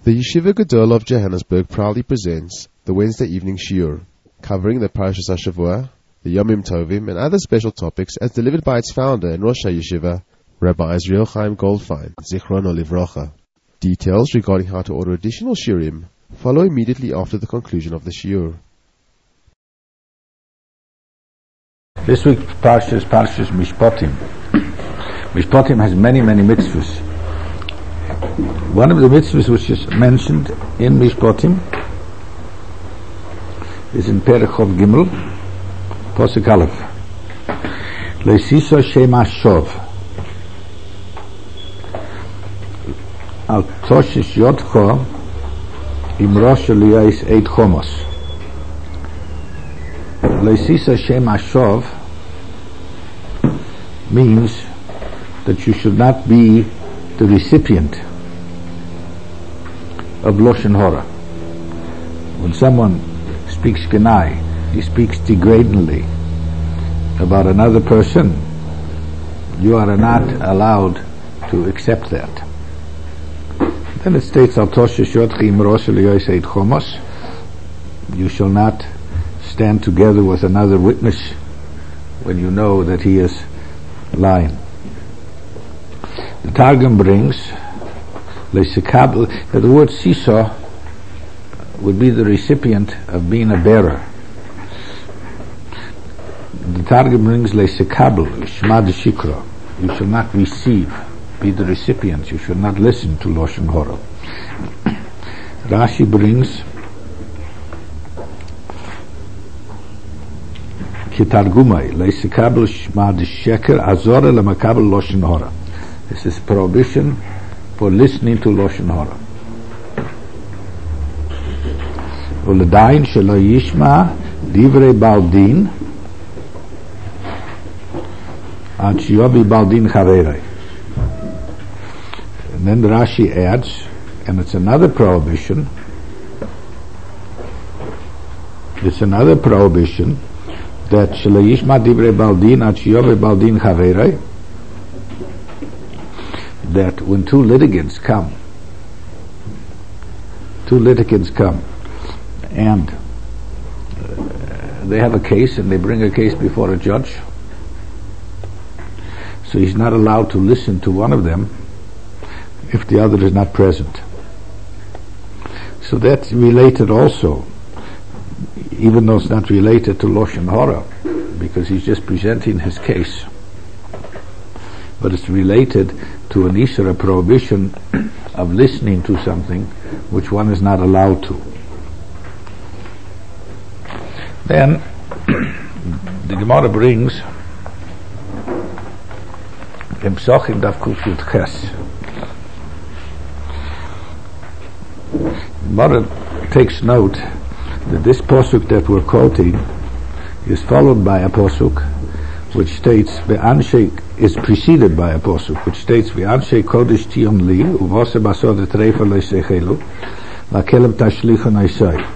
The Yeshiva Gadol of Johannesburg proudly presents the Wednesday evening shiur, covering the Parashas HaShavua, the Yomim Tovim, and other special topics as delivered by its founder and Rosh HaYeshiva, Rabbi Israel Chaim Goldfein, Zichrono Livrocha. Details regarding how to order additional shiurim follow immediately after the conclusion of the shiur. This week's Parsha is Parshas Mishpatim. Mishpatim has many mitzvahs. One of the mitzvahs which is mentioned in Mishpatim is in Perek Chov Gimel, Posuk Aleph. Leisiso Shem Ashov Al Toshish Yotcho Im Rosh Eliyais Eit Chomos. Leisiso Shem Ashov means that you should not be the recipient of Lashon Hara. When someone speaks Genai, he speaks degradingly about another person, you are not allowed to accept that. Then it states, you shall not stand together with another witness when you know that he is lying. The Targum brings that the word Siso would be the recipient of being a bearer. The Targum brings Leisekabel, Shma Shikra. You shall not receive, be the recipient. You shall not listen to Lashon Hara. Rashi brings Kitargumai, Leisekabel Shma Sheker Azora Lemakabel Lashon Hara. This is prohibition for listening to Lashon Hara. Uledayin shelo yishma divrei baldin ad shiyobi baldin chaverei. And then Rashi adds, and it's another prohibition. It's another prohibition that shelo yishma divrei baldin ad shiyobi baldin chaverei. That when two litigants come, and they have a case and they bring a case before a judge, so he's not allowed to listen to one of them if the other is not present. So that's related also, even though it's not related to Lashon Hara, because he's just presenting his case, but it's related to an Isra, a prohibition of listening to something which one is not allowed to. Then the Gemara brings in Psachim Daf Kuf Yud Ches. Gemara takes note that this posuk that we're quoting is followed by a posuk which states is preceded by a posuk which states V'anshei kodesh tiyom li uvose basod etreifa leisechelu lakelem tashlichon aisai,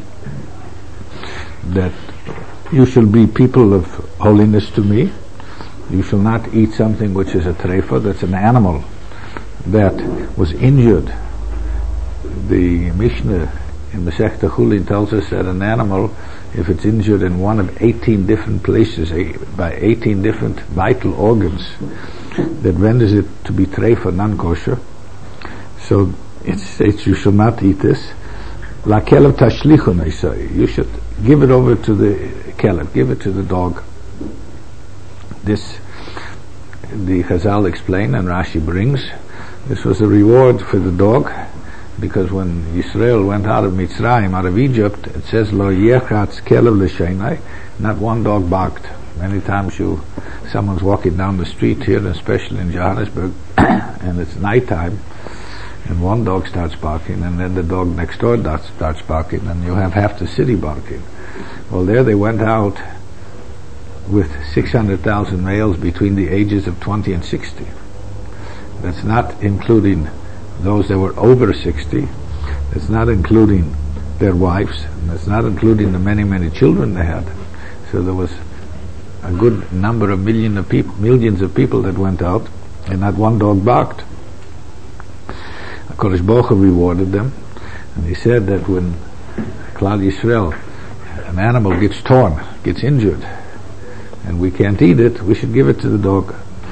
that you shall be people of holiness to me. You shall not eat something which is a treifa, that's an animal that was injured. The Mishnah in Masechta Chulin tells us that an animal, if it's injured in one of 18 different places by 18 different vital organs, that renders it to be treifa, non-kosher. So it states you shall not eat this. La kelev tashlichon aisai, you should give it over to the kelev, give it to the dog. This the Chazal explain and Rashi brings, this was a reward for the dog, because when Yisrael went out of Mitzrayim, out of Egypt, it says lo yechatz kelev l'sheinai, not one dog barked. Many times someone's walking down the street here, especially in Johannesburg, and it's nighttime, and one dog starts barking, and then the dog next door starts barking, and you have half the city barking. Well, there they went out with 600,000 males between the ages of 20 and 60. That's not including those that were over 60. That's not including their wives, and that's not including the many children they had. So there was a good number of millions of people that went out, and not one dog barked. HaKadosh Baruch Hu rewarded them, and he said that when Klal Yisrael, an animal gets torn, gets injured, and we can't eat it, we should give it to the dog.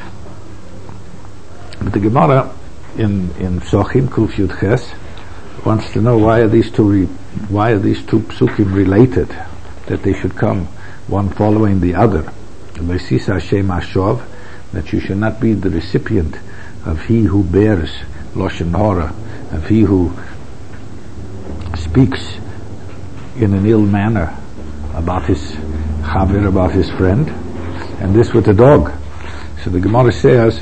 But the Gemara in Psochim Kuf Yud Ches wants to know why are these two psukim related, that they should come one following the other. Lesis Hashem Ashov, that you should not be the recipient of he who bears Lashon Hara, of he who speaks in an ill manner about his chaver, about his friend, and this with the dog. So the Gemara says,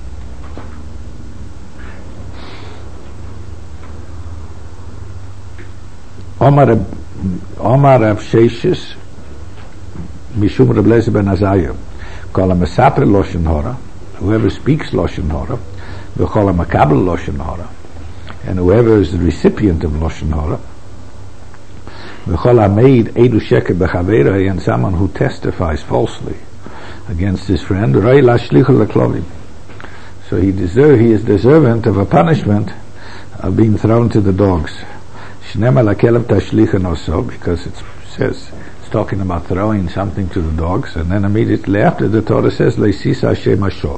Omar Rav Sheshis Mishum Reb Lezer ben Azariah, Kol HaMesaper Lashon Hara, whoever speaks Lashon Hara, V'chol HaMakabel Lashon Hara, and whoever is the recipient of Lashon Hara, V'chol HaMeid Eidu Sheker B'Chaverei, and someone who testifies falsely against his friend, Rei Lashlichu L'Klovim. So he is deserving of a punishment of being thrown to the dogs. Shnema L'Kelev Tashlichen also, because it says, it's talking about throwing something to the dogs, and then immediately after the Torah says, Leisis Hashem Ashov.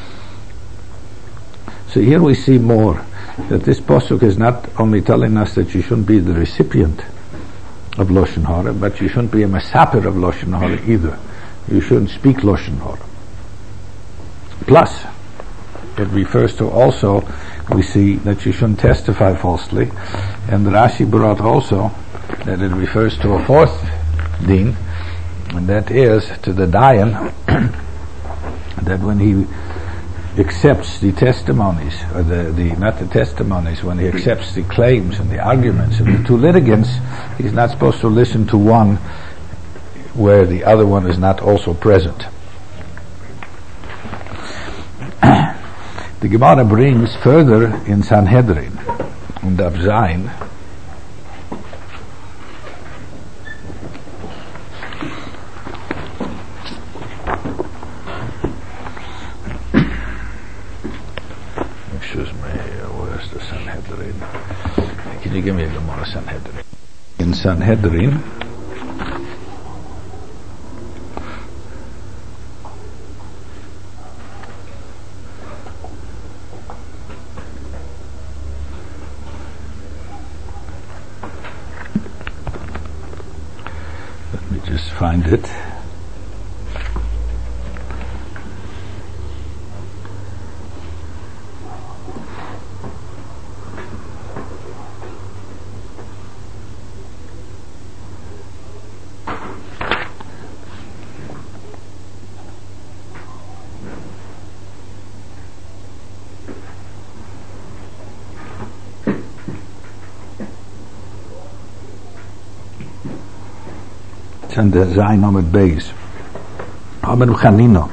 So here we see more, that this Pasuk is not only telling us that you shouldn't be the recipient of Lashon Hara, but you shouldn't be a mesaper of Lashon Hara either. You shouldn't speak Lashon Hara. Plus, it refers to also, we see that you shouldn't testify falsely, and Rashi brought also that it refers to a fourth din, and that is to the dayan, that when he accepts the testimonies, or not the testimonies, when he accepts the claims and the arguments of the two litigants, he's not supposed to listen to one where the other one is not also present. The Gemara brings further in Sanhedrin, in Daf Zayin, where's the Sanhedrin? Can you give me a Gemara Sanhedrin? In Sanhedrin, find it. And the Zayin Amud Beis. Amar Chanina.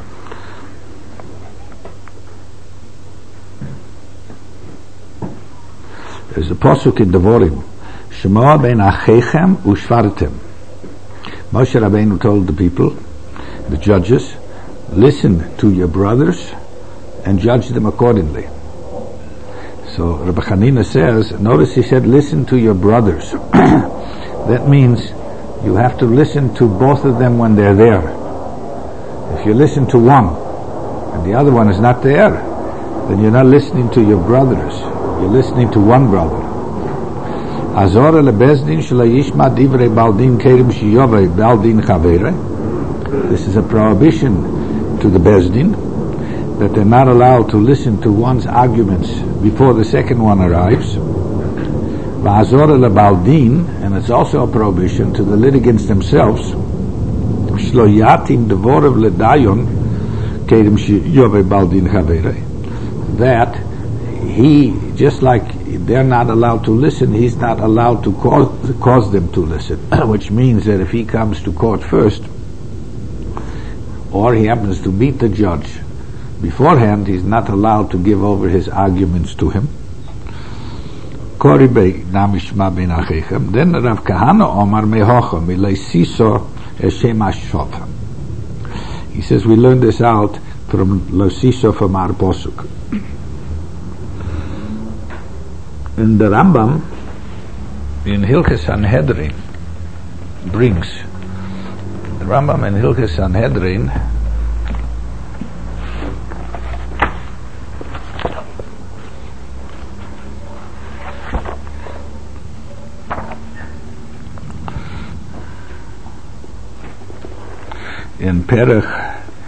There's a pasuk in Devorim. Shema ben achechem ushvartem. Moshe Rabbeinu told the people, the judges, listen to your brothers and judge them accordingly. So Rabbi Chanina says, notice he said, listen to your brothers. That means you have to listen to both of them when they're there. If you listen to one and the other one is not there, then you're not listening to your brothers. You're listening to one brother. Azor lebezdin shlayishma divrei baldin kerim shiyovei baldin chavere. This is a prohibition to the bezdin, that they're not allowed to listen to one's arguments before the second one arrives. V'azor lebaldin, and it's also a prohibition to the litigants themselves. Shlo yatim devorav ledayon kerim shiyovei baldin chavere. That he, just like they're not allowed to listen, he's not allowed to cause them to listen. Which means that if he comes to court first, or he happens to meet the judge beforehand, he's not allowed to give over his arguments to him. Then Rav Kahana Omar mehocha milei siso eshem ashov. He says we learned this out from Lo Siso from our posuk. in the Rambam, in Hilchos Sanhedrin, brings, the Rambam in Hilchos Sanhedrin in Perech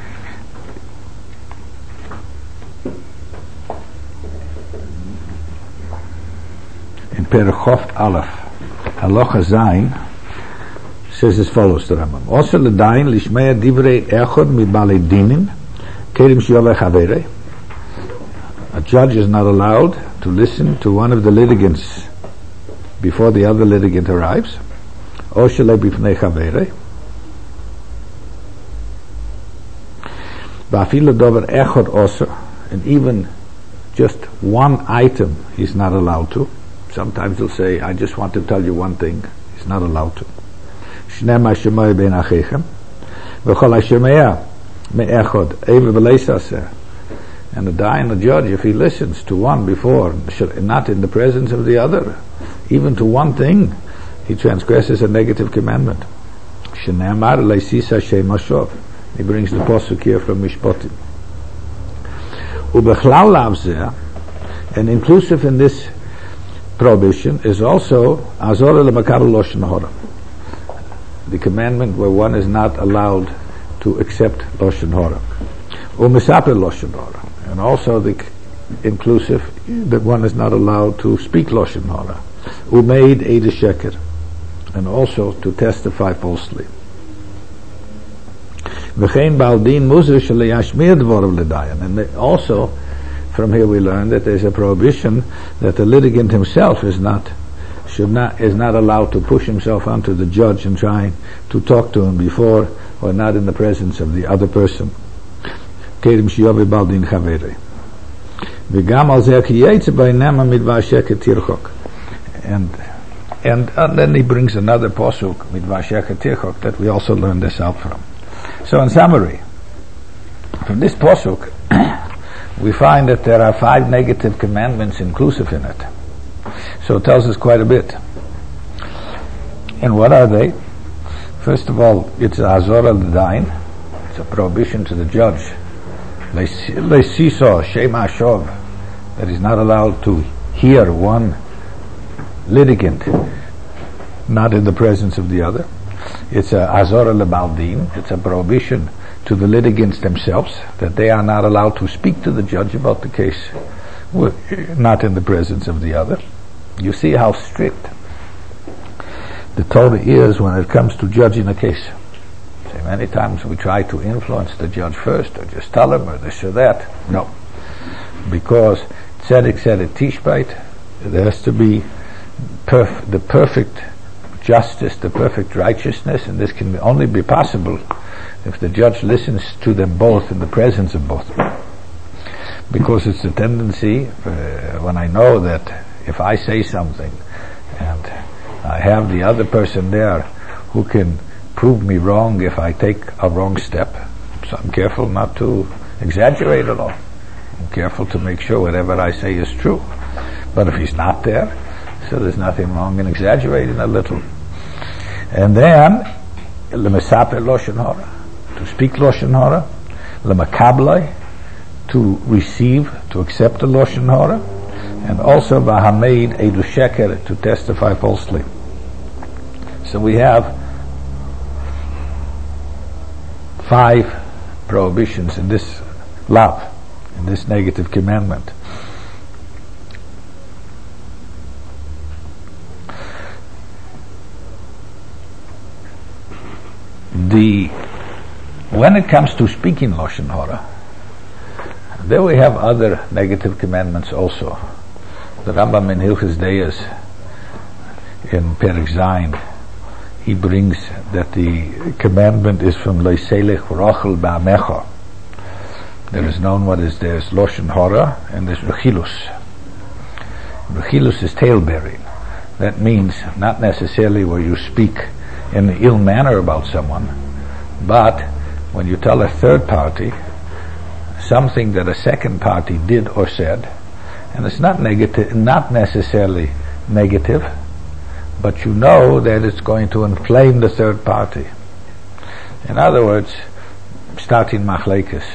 Chof Aleph, Halacha Zayin, says as follows to Rambam. Also l'dayin lishmei divrei echad mi balei dinin, kerim sheyoveh chaverei. A judge is not allowed to listen to one of the litigants before the other litigant arrives. O shelei bifnei chaverei. Va'afilu dover echad also, and even just one item he's not allowed to. Sometimes he'll say, I just want to tell you one thing. He's not allowed to. Shnei shemay ben achechem, v'chol hashemaya me'echod, eva v'leisaseh. And the dayan, the judge, if he listens to one before, not in the presence of the other, even to one thing, he transgresses a negative commandment. Shnei amar leisisa shem ashov. He brings the posuk here from Mishpotim. Ubechlal lavzeh, and inclusive in this prohibition is also azor lemakabel lashon hara, the commandment where one is not allowed to accept lashon hara, or misaper lashon hara, and also the inclusive that one is not allowed to speak lashon hara, umeid eid sheker, and also to testify falsely. V'chein baldin muzer sheliyashmir dvorav l'dayan, and also from here we learn that there's a prohibition that the litigant himself is not allowed to push himself onto the judge and try to talk to him before or not in the presence of the other person. And then he brings another posuk that we also learn this out from. So in summary, from this posuk we find that there are 5 negative commandments inclusive in it. So it tells us quite a bit. And what are they? First of all, it's Azor al-Dain. It's a prohibition to the judge. Leisiso, Shema Shov, that he's not allowed to hear one litigant not in the presence of the other. It's a Azor al-Baldin. It's a prohibition to the litigants themselves, that they are not allowed to speak to the judge about the case, not in the presence of the other. You see how strict the Torah is when it comes to judging a case. See, many times we try to influence the judge first, or just tell him, or this or that. No. Because tzedek tishbait, there has to be the perfect justice, the perfect righteousness, and this can only be possible if the judge listens to them both in the presence of both. Because it's a tendency, when I know that if I say something and I have the other person there who can prove me wrong if I take a wrong step, so I'm careful not to exaggerate at all. I'm careful to make sure whatever I say is true. But if he's not there, so there's nothing wrong in exaggerating a little. And then, l'mesaper lashon hara, to speak lashon hara, l'makablai, to receive, to accept the lashon hara, and also v'hameid eidu sheker, to testify falsely. So we have 5 prohibitions in this law, in this negative commandment. When it comes to speaking lashon hara, there we have other negative commandments also. The Rambam in Hilchos Deis, in Perek Zayin, he brings that the commandment is from Leiselech Rochel Ba'amecha. There is known what is there's lashon hara and there's rechilus. Rechilus is tale-bearing. That means not necessarily where you speak in an ill manner about someone, but when you tell a third party something that a second party did or said, And it's not negative, not necessarily negative, but you know that it's going to inflame the third party. In other words, starting machlekes,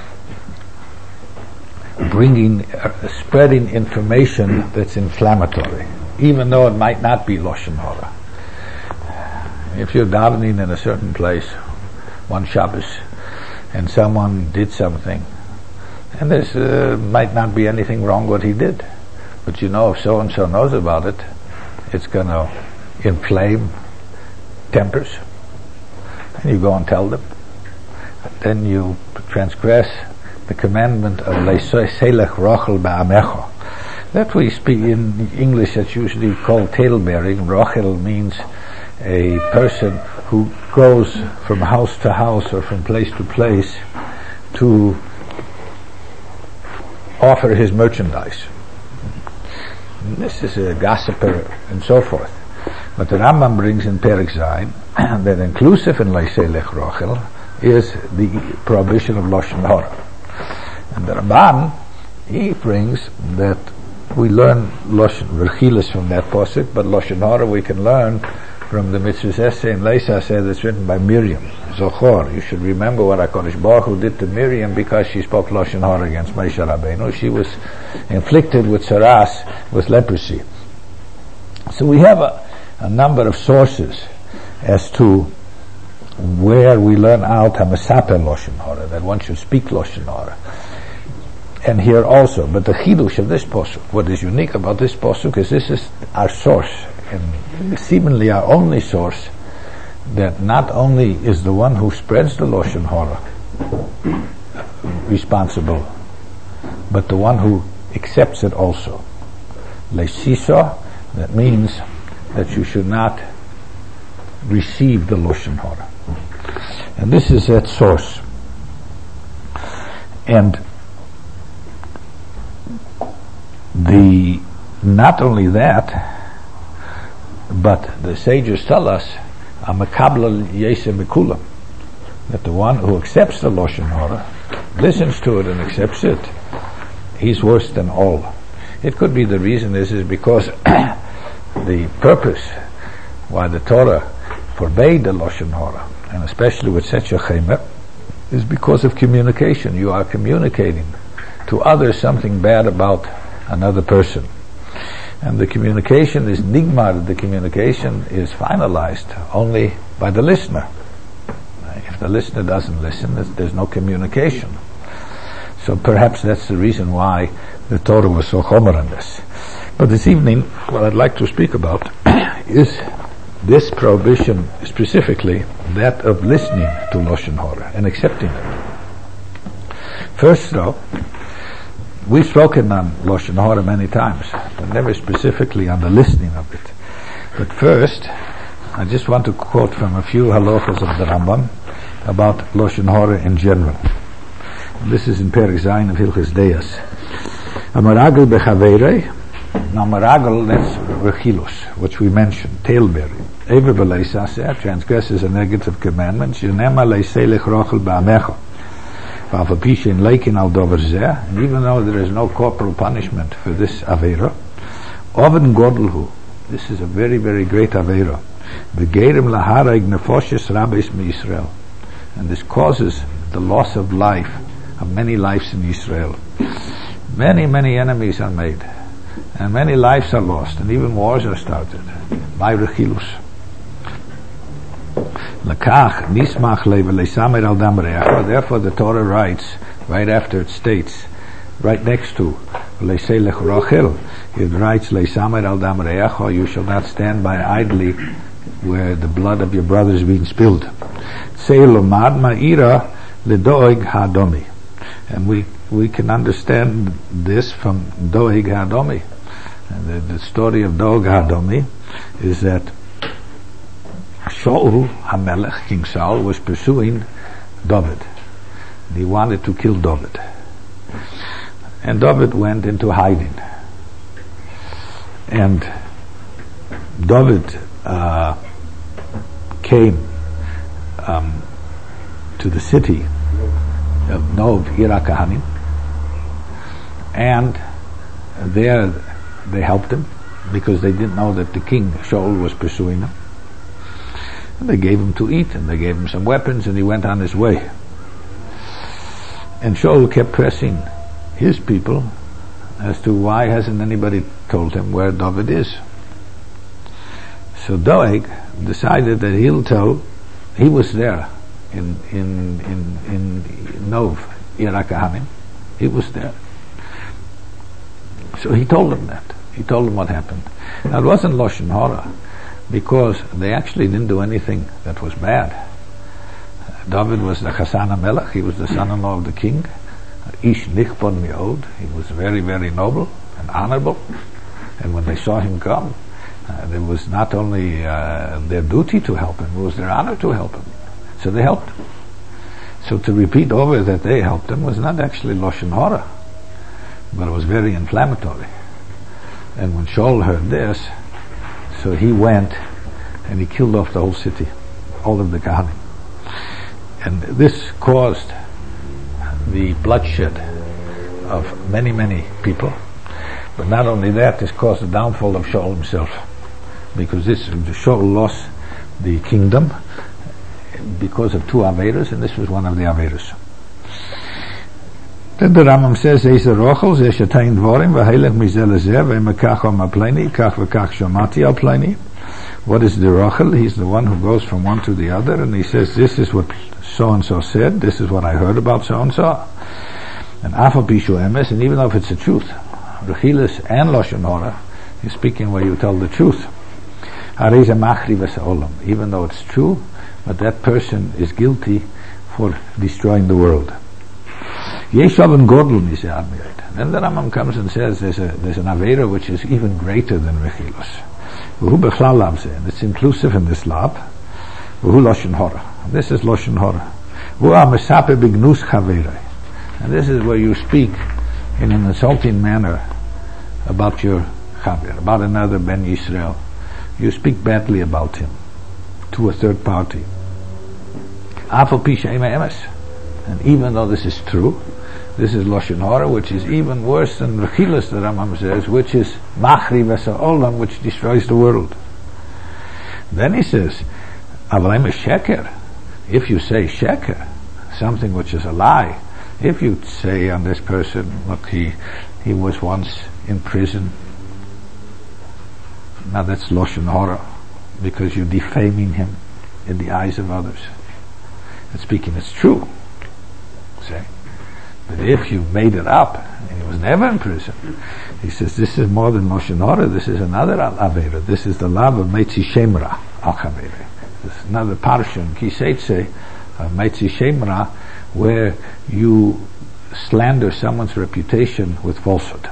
spreading information that's inflammatory, even though it might not be Lashon Hara. If you're davening in a certain place, one Shabbos, and someone did something, and there might not be anything wrong what he did, but you know if so-and-so knows about it, it's going to inflame tempers, and you go and tell them. Then you transgress the commandment of Leiselech Rochel Ba'amecho. That we speak in English, that's usually called tale-bearing. Rochel means a person who goes from house to house or from place to place to offer his merchandise. And this is a gossiper and so forth. But the Rambam brings in Perek Zayin that inclusive in Leiselech Rochel is the prohibition of Lashon Hara. And the Ramban, he brings that we learn Lashon Rechilas from that posuk, but Lashon Hara we can learn from the Mitzvahs essay in Leisa said it's written by Miriam. Zochor, you should remember what HaKadosh Baruch Hu did to Miriam because she spoke Lashon Hara against Moshe Rabbeinu. She was inflicted with saras, with leprosy. So we have a number of sources as to where we learn out HaMesaper Lashon Hara, that one should speak Lashon Hara. And here also, but the chidush of this posuk, what is unique about this posuk is this is our source, and seemingly our only source, that not only is the one who spreads the Lashon Hara responsible, but the one who accepts it also. Leisisa, that means that you should not receive the Lashon Hara. And this is that source. And not only that, but the sages tell us, Amakabla Yese Mikulam, that the one who accepts the Lashon Hara, listens to it and accepts it, he's worse than all. It could be the reason is because the purpose why the Torah forbade the Lashon Hara, and especially with such a chemer, is because of communication. You are communicating to others something bad about another person. And the communication is nigmar, the communication is finalized only by the listener. If the listener doesn't listen, there's no communication. So perhaps that's the reason why the Torah was so chomer on this. But this evening, what I'd like to speak about is this prohibition, specifically that of listening to Lashon Hara and accepting it. First though, we've spoken on Lashon Hara many times, but never specifically on the listening of it. But first, I just want to quote from a few halachas of the Rambam about Lashon Hara in general. This is in Perek Zayin of Hilchos Deos. Amaragel bechaveirei. Now maragel, that's rechilus, which we mentioned, tale-bearing. Ever b'leisaseh, transgresses a negative commandment. Shenema leiselech rochel ba'amecha. And even though there is no corporal punishment for this Aveira, Oven Godelhu, this is a very, very great Aveira. Begerim lahareg nefoshes rabbeis miYisrael. And this causes the loss of life, of many lives in Israel. Many, many enemies are made, and many lives are lost, and even wars are started by Rechilus. Therefore the Torah writes, right after it states, right next to Leiselech Rochel, it writes, Leisamer al dam reacho, you shall not stand by idly where the blood of your brother is being spilled. And we can understand this from Doeg Hadomi. And the story of Doeg Hadomi is that Shaul HaMelech, King Saul, was pursuing David. He wanted to kill David. And David went into hiding. And David came to the city of Nov, Ira Kahanim, and there they helped him because they didn't know that the king Shaul was pursuing him. And they gave him to eat, and they gave him some weapons, and he went on his way. And Shaul kept pressing his people as to why hasn't anybody told him where David is. So Doeg decided that he'll tell. He was there in Nov, Irakahanim. He was there. So he told them that. He told them what happened. Now it wasn't Lashon Hara, because they actually didn't do anything that was bad. David was the Chassan HaMelech. He was the son-in-law of the king. Ish Nichbon Mi'od. He was very, very noble and honorable. And when they saw him come, it was not only their duty to help him, it was their honor to help him. So they helped him. So to repeat over that they helped him was not actually Lashon Hara, but it was very inflammatory. And when Shaul heard this, so he went and he killed off the whole city, all of the Kohanim. And this caused the bloodshed of many, many people. But not only that, this caused the downfall of Shaul himself, because Shaul lost the kingdom because of two Averas, and this was one of the Averas. Then the Rambam says, Eisa Rochel, Ze Shatayin Dvorim, V'Heilech Mizeh Lezeh, V'Mekach Om HaPleini, Kach V'Kach Shomati HaPleini. What is the Rochel? He's the one who goes from one to the other, and he says, this is what so-and-so said, this is what I heard about so-and-so. And Afal Pishu Emes, and even though if it's the truth, Rechilas and Lashon Hara, he's speaking where you tell the truth. Hareze Machri V'Sa'olam, even though it's true, but that person is guilty for destroying the world. Yeshav and Godel Mizeh Admirate. Then the Rambam comes and says there's an Avera which is even greater than Rechilas. V'hu Bechlal Labzeh, and it's inclusive in this lab. V'hu Lashon Hara. This is Lashon Hara. V'hu HaMesape B'Gnus Chaverei. And this is where you speak in an insulting manner about your Chaver, about another Ben Yisrael. You speak badly about him to a third party. Afal Pi She'ema Emes. And even though this is true, this is Lashon Hara, which is even worse than Rechilas, the Rambam says, which is Machri V'Sa'olam, which destroys the world. Then he says, Avalem is Sheker. If you say Sheker, something which is a lie, if you say on this person, look, he was once in prison, now that's Lashon Hara, because you're defaming him in the eyes of others. And speaking, it's true. Say. But if you made it up, and he was never in prison, he says, this is more than Lashon Hara, this is another Avera. This is the love of Meitzi Shemra Al-Chavere. This is another parsha in Kiseitze, Meitzi Shemra, where you slander someone's reputation with falsehood.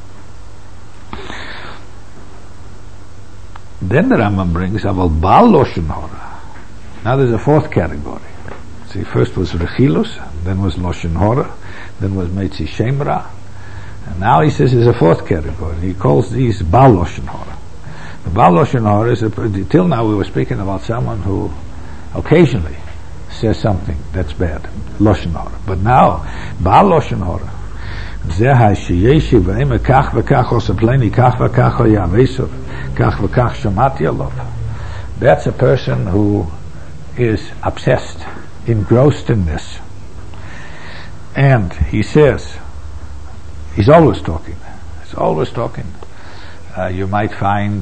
Then the Rambam brings Aval Baal Lashon Hara. Now there's a fourth category. See, first was Rechilos, then was Lashon Hara, then was Meitzi Shemra, and now he says there's a fourth category. He calls these Baal Lashon Hara. The Baal Lashon Hara is till now we were speaking about someone who occasionally says something that's bad, Lashon Hara. But now Baal Lashon Hara, Zeh sheyeshi v'eme kach v'kach osapleni kach v'kach oyavesov kach v'kach shomati alav. That's a person who is obsessed, engrossed in this. And he says, he's always talking. He's always talking. You might find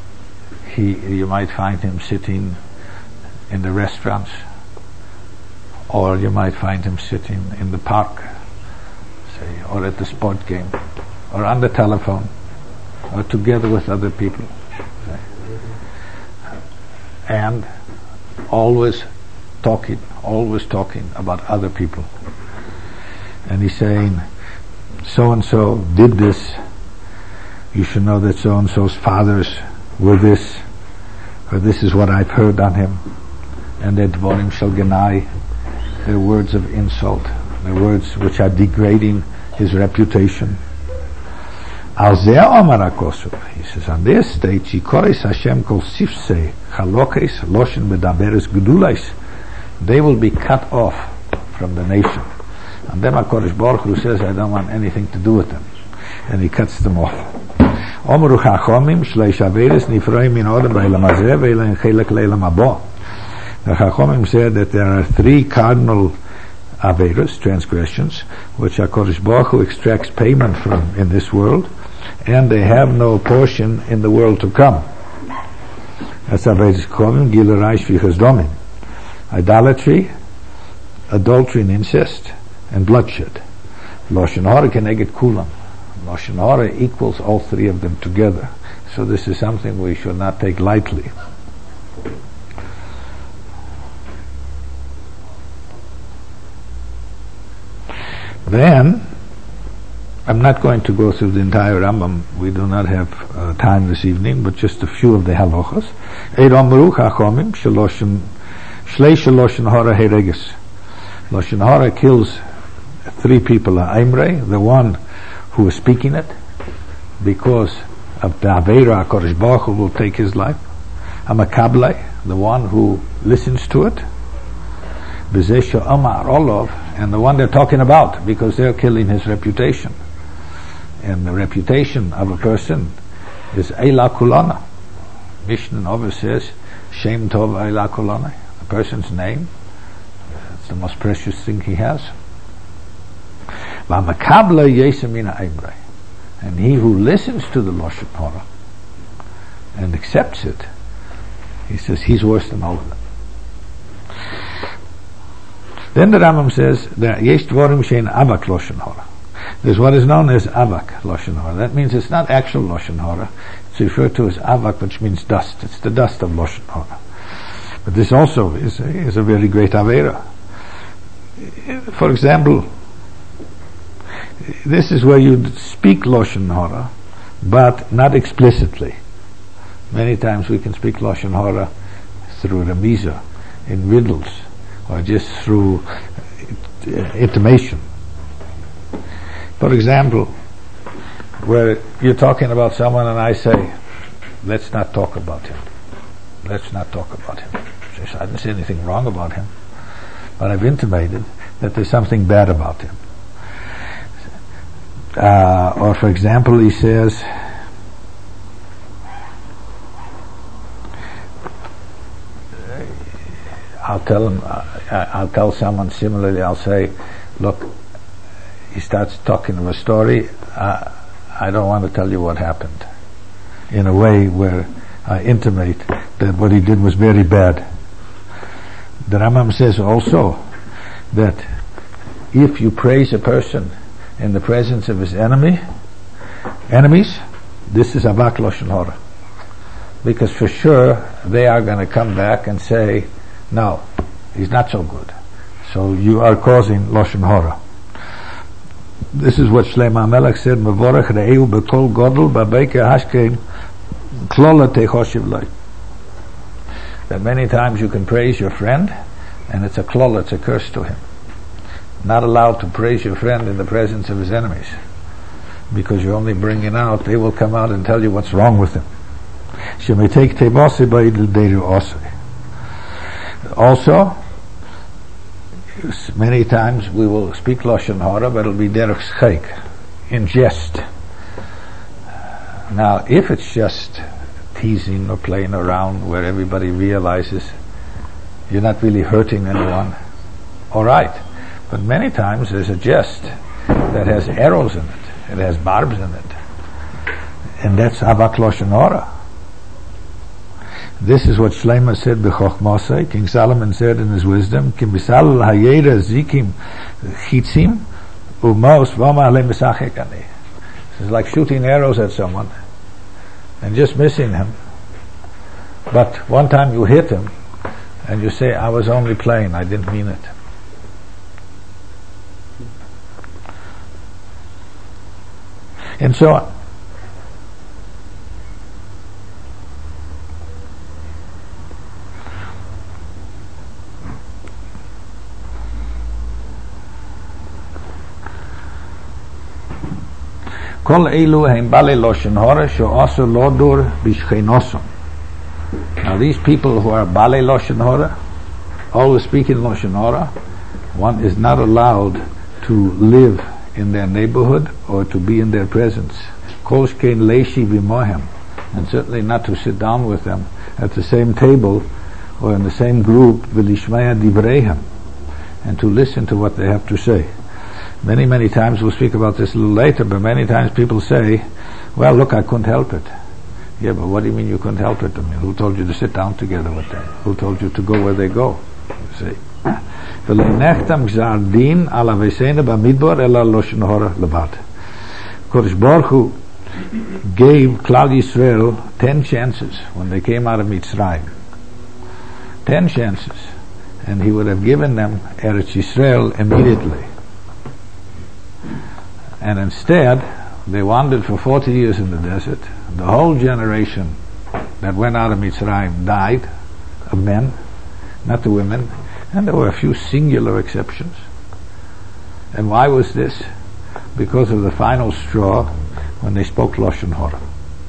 him sitting in the restaurants, or you might find him sitting in the park, say, or at the sport game, or on the telephone, or together with other people, say. And always talking about other people. And he's saying, so-and-so did this, you should know that so-and-so's fathers were this, or this is what I've heard on him, and that Dvorim shall genai, they're words of insult, they're words which are degrading his reputation. Al zeh omar HaKosov, he says, on this stage, Yikoris Hashem kol sifsei chalokes loshen bedaberes gedulais, they will be cut off from the nation. And then HaKadosh Baruch Hu says, I don't want anything to do with them. and he cuts them off. Omru Chachomim shleish averos nifroim min odem b'olam hazeh ve'ein chelek le'olam haba. The Chachomim said that there are 3 cardinal averos, transgressions, which HaKadosh Baruch Hu extracts payment from in this world, and they have no portion in the world to come. That's averos Chachomim, gilurai shvichas domim, idolatry, adultery and incest, and bloodshed. Lashon hara keneged kulam. Lashon hara equals all 3 of them together. So this is something we should not take lightly. Then, I'm not going to go through the entire Rambam. We do not have time this evening, but just a few of the halachas. Eid amru chachomim shlei lashon hara hereges. Lashon hara kills 3 people. Ha'imrei, the one who is speaking it, because of the aveira HaKadosh Baruch Hu will take his life. Ha'makablei, the one who listens to it. B'zeh she'amar olov, and the one they're talking about, because they're killing his reputation. And the reputation of a person is Eila Kulana. Mishnah Nova says, Shem Tov Eila Kulana. A person's name, it's the most precious thing he has. V'makabla yesemina Eimrei. And he who listens to the Lashon Hara and accepts it, he says he's worse than all of them. Then the Rambam says that yesh dvorim shein avak lashon hara. There's what is known as avak lashon hara. That means it's not actual lashon hara. It's referred to as avak, which means dust. It's the dust of lashon hara. But this also is a very great avera. For example, this is where you speak lashon hara, but not explicitly. Many times we can speak lashon hara through remiza, in riddles, or just through intimation. For example, where you're talking about someone and I say, let's not talk about him. Let's not talk about him. I didn't say anything wrong about him, but I've intimated that there's something bad about him. Or for example, he says, I'll tell someone similarly, I'll say, look, he starts talking of a story, I don't want to tell you what happened, in a way where I intimate that what he did was very bad. The Rambam says also that if you praise a person in the presence of his enemies, this is avak lashon hara, because for sure they are going to come back and say, no, he's not so good. So you are causing lashon hara. This is what Shlomo HaMelech said, Mevorach re'eu b'kol godel b'beike hashkein klola techoshiv lei. That many times you can praise your friend, and it's a klol, it's a curse to him. Not allowed to praise your friend in the presence of his enemies, because you're only bringing out, they will come out and tell you what's wrong with him. Also, many times we will speak lashon hara, but it'll be derech schek, in jest. Now, if it's just teasing or playing around where everybody realizes you're not really hurting anyone, all right. But many times there's a jest that has arrows in it, it has barbs in it, and that's avak lashon hara. This is what Shlomo said b'chochmasei. King Solomon said in his wisdom, Kim bisal hayera zikim chitzim umos v'ama alei misachek ani. It's like shooting arrows at someone and just missing him. But one time you hit him and you say, I was only playing, I didn't mean it. And so on. Kol elu heim bale lashon hara she'asu lodur b'shchenosum. Now these people who are bale lashon hara, always speaking lashon hara, one is not allowed to live in their neighborhood or to be in their presence. Kol shkein leishi v'mohem, and certainly not to sit down with them at the same table or in the same group, v'lishmaya divreihem, and to listen to what they have to say. Many times, we'll speak about this a little later, but many times people say, well, look, I couldn't help it. Yeah, but what do you mean you couldn't help it? I mean, who told you to sit down together with them? Who told you to go where they go? You see. Kodesh Baruch Hu gave Klal Yisrael 10 chances when they came out of Mitzrayim. 10 chances. And he would have given them Eretz Yisrael immediately. And instead, they wandered for 40 years in the desert. The whole generation that went out of Mitzrayim died, of men, not the women, and there were a few singular exceptions. And why was this? Because of the final straw when they spoke Lashon Hora.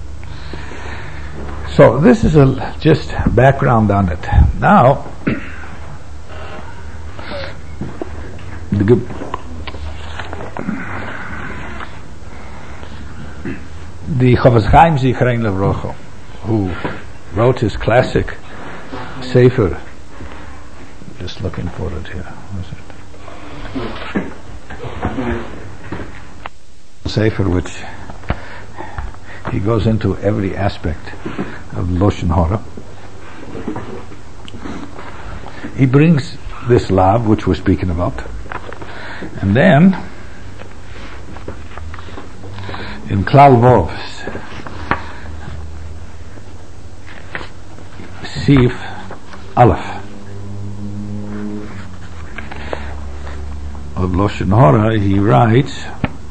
So this is just background on it. Now, the Chofetz Chaim Zichrein Levrocho, who wrote his classic Sefer, just looking for it here, Sefer, which he goes into every aspect of Lashon Hora. He brings this lav which we're speaking about, and then in Klal Vovs, Sif Aleph of Lashon Hora, he writes,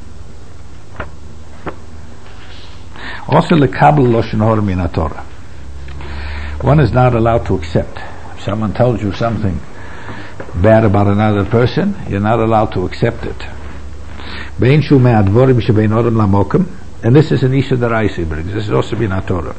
also lekabel Lashon Hora min haTorah. One is not allowed to accept. If someone tells you something bad about another person, you're not allowed to accept it. And this is an Isha Daraisi brings. This is also in HaTorah.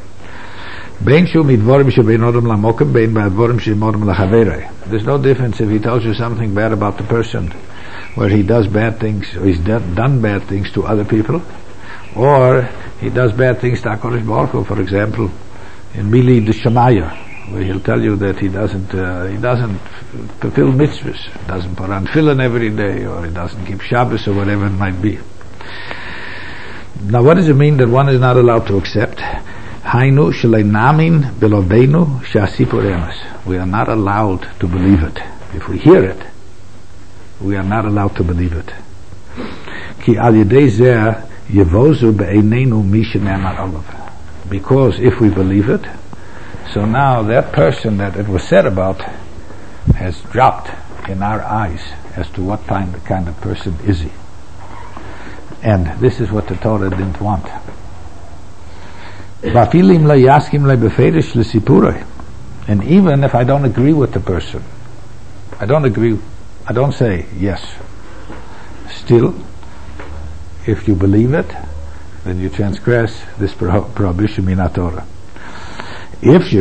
There's no difference if he tells you something bad about the person where he does bad things, or he's done bad things to other people, or he does bad things to HaKadosh Baruch Hu, for example, in Mili D'Shamaya, where he'll tell you that he doesn't fulfill mitzvahs, doesn't put on tefillin every day, or he doesn't keep Shabbos, or whatever it might be. Now, what does it mean that one is not allowed to accept? Hainu shelei namin beloveinu she'asipur emes. We are not allowed to believe it. If we hear it, we are not allowed to believe it. Ki al yedei zeh yevozu be'einenu mi shene'amar olav. Because if we believe it, so now that person that it was said about has dropped in our eyes as to what kind of person is he. And this is what the Torah didn't want. And even if I don't agree with the person, I don't say yes. Still, if you believe it, then you transgress this prohibition in HaTorah. If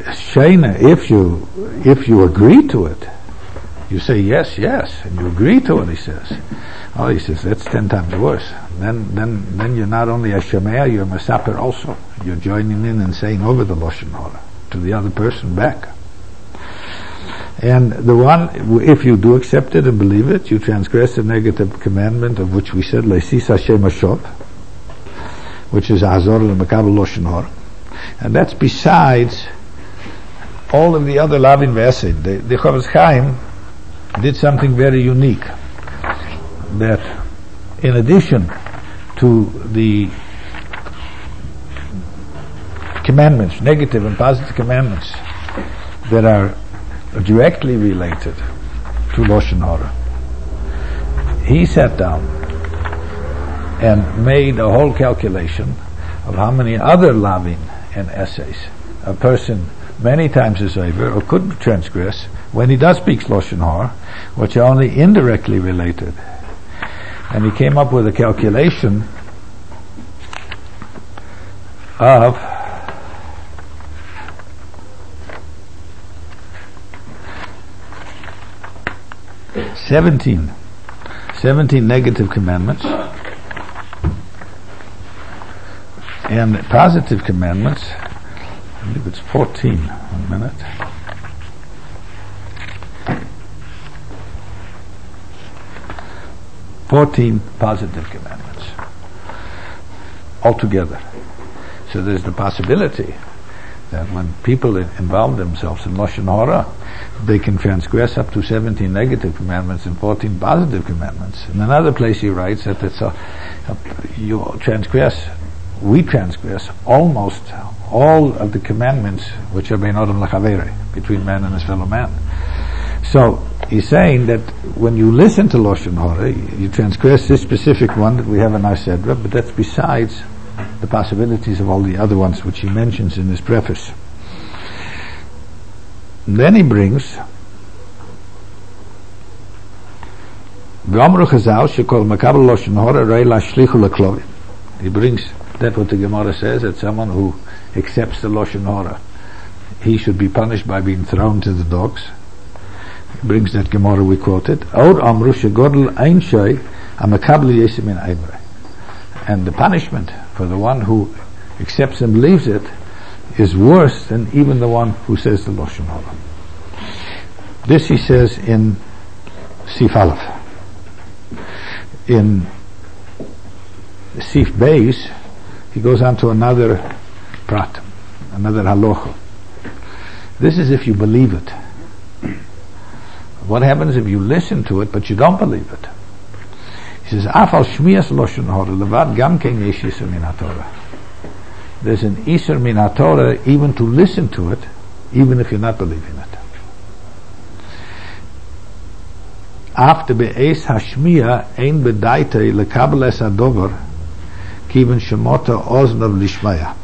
you agree to it, you say yes, and you agree to it, he says. Oh, he says, that's 10 times worse. Then you're not only a Shemea, you're a Mesaper also. You're joining in and saying over the Lashon Hora to the other person back. And the one, if you do accept it and believe it, you transgress the negative commandment of which we said, Leisis Hashem Hashov, which is Azor L'Mekabel Lashon Hora. And that's besides all of the other Lavin V'Esed. The Chofetz Chaim did something very unique, that in addition to the commandments, negative and positive commandments that are directly related to Lashon Hora, he sat down and made a whole calculation of how many other Lavin and essays a person many times is over or could transgress when he does speak Lashon Hora, which are only indirectly related. And he came up with a calculation of 17 17 negative commandments, and positive commandments, I believe it's 14. 1 minute. "14 positive commandments altogether." So there's the possibility that when people involve themselves in Lashon Hara, they can transgress up to 17 negative commandments and 14 positive commandments. In another place he writes that we transgress almost all of the commandments which are bein Adam l'chavere, between man and his fellow man. So he's saying that when you listen to Lashon Hara, you transgress this specific one that we have in our Sedra, but that's besides the possibilities of all the other ones which he mentions in his preface. And then he brings V'amru Chazal shekol makabel Lashon Hara rei lashlichu l'klovim. He brings that what the Gemara says, that someone who accepts the Lashon Hara, he should be punished by being thrown to the dogs. He brings that Gemara we quoted. Or amru shegodel ein shay amakabel yesim in eimre. And the punishment for the one who accepts and believes it is worse than even the one who says the Lashon Hara. This he says in Sif Aleph. In Sif Beis, he goes on to another prat, another halacha. This is if you believe it. What happens if you listen to it but you don't believe it? He says, "Afal shmiyas Lashon Hara levad gam kein yesh yisur min haTorah." There's an isur min haTorah even to listen to it, even if you're not believing it. After be'es hashmiya ein bedaitei lekabel es hadover kiven shemota oznav lishmaya.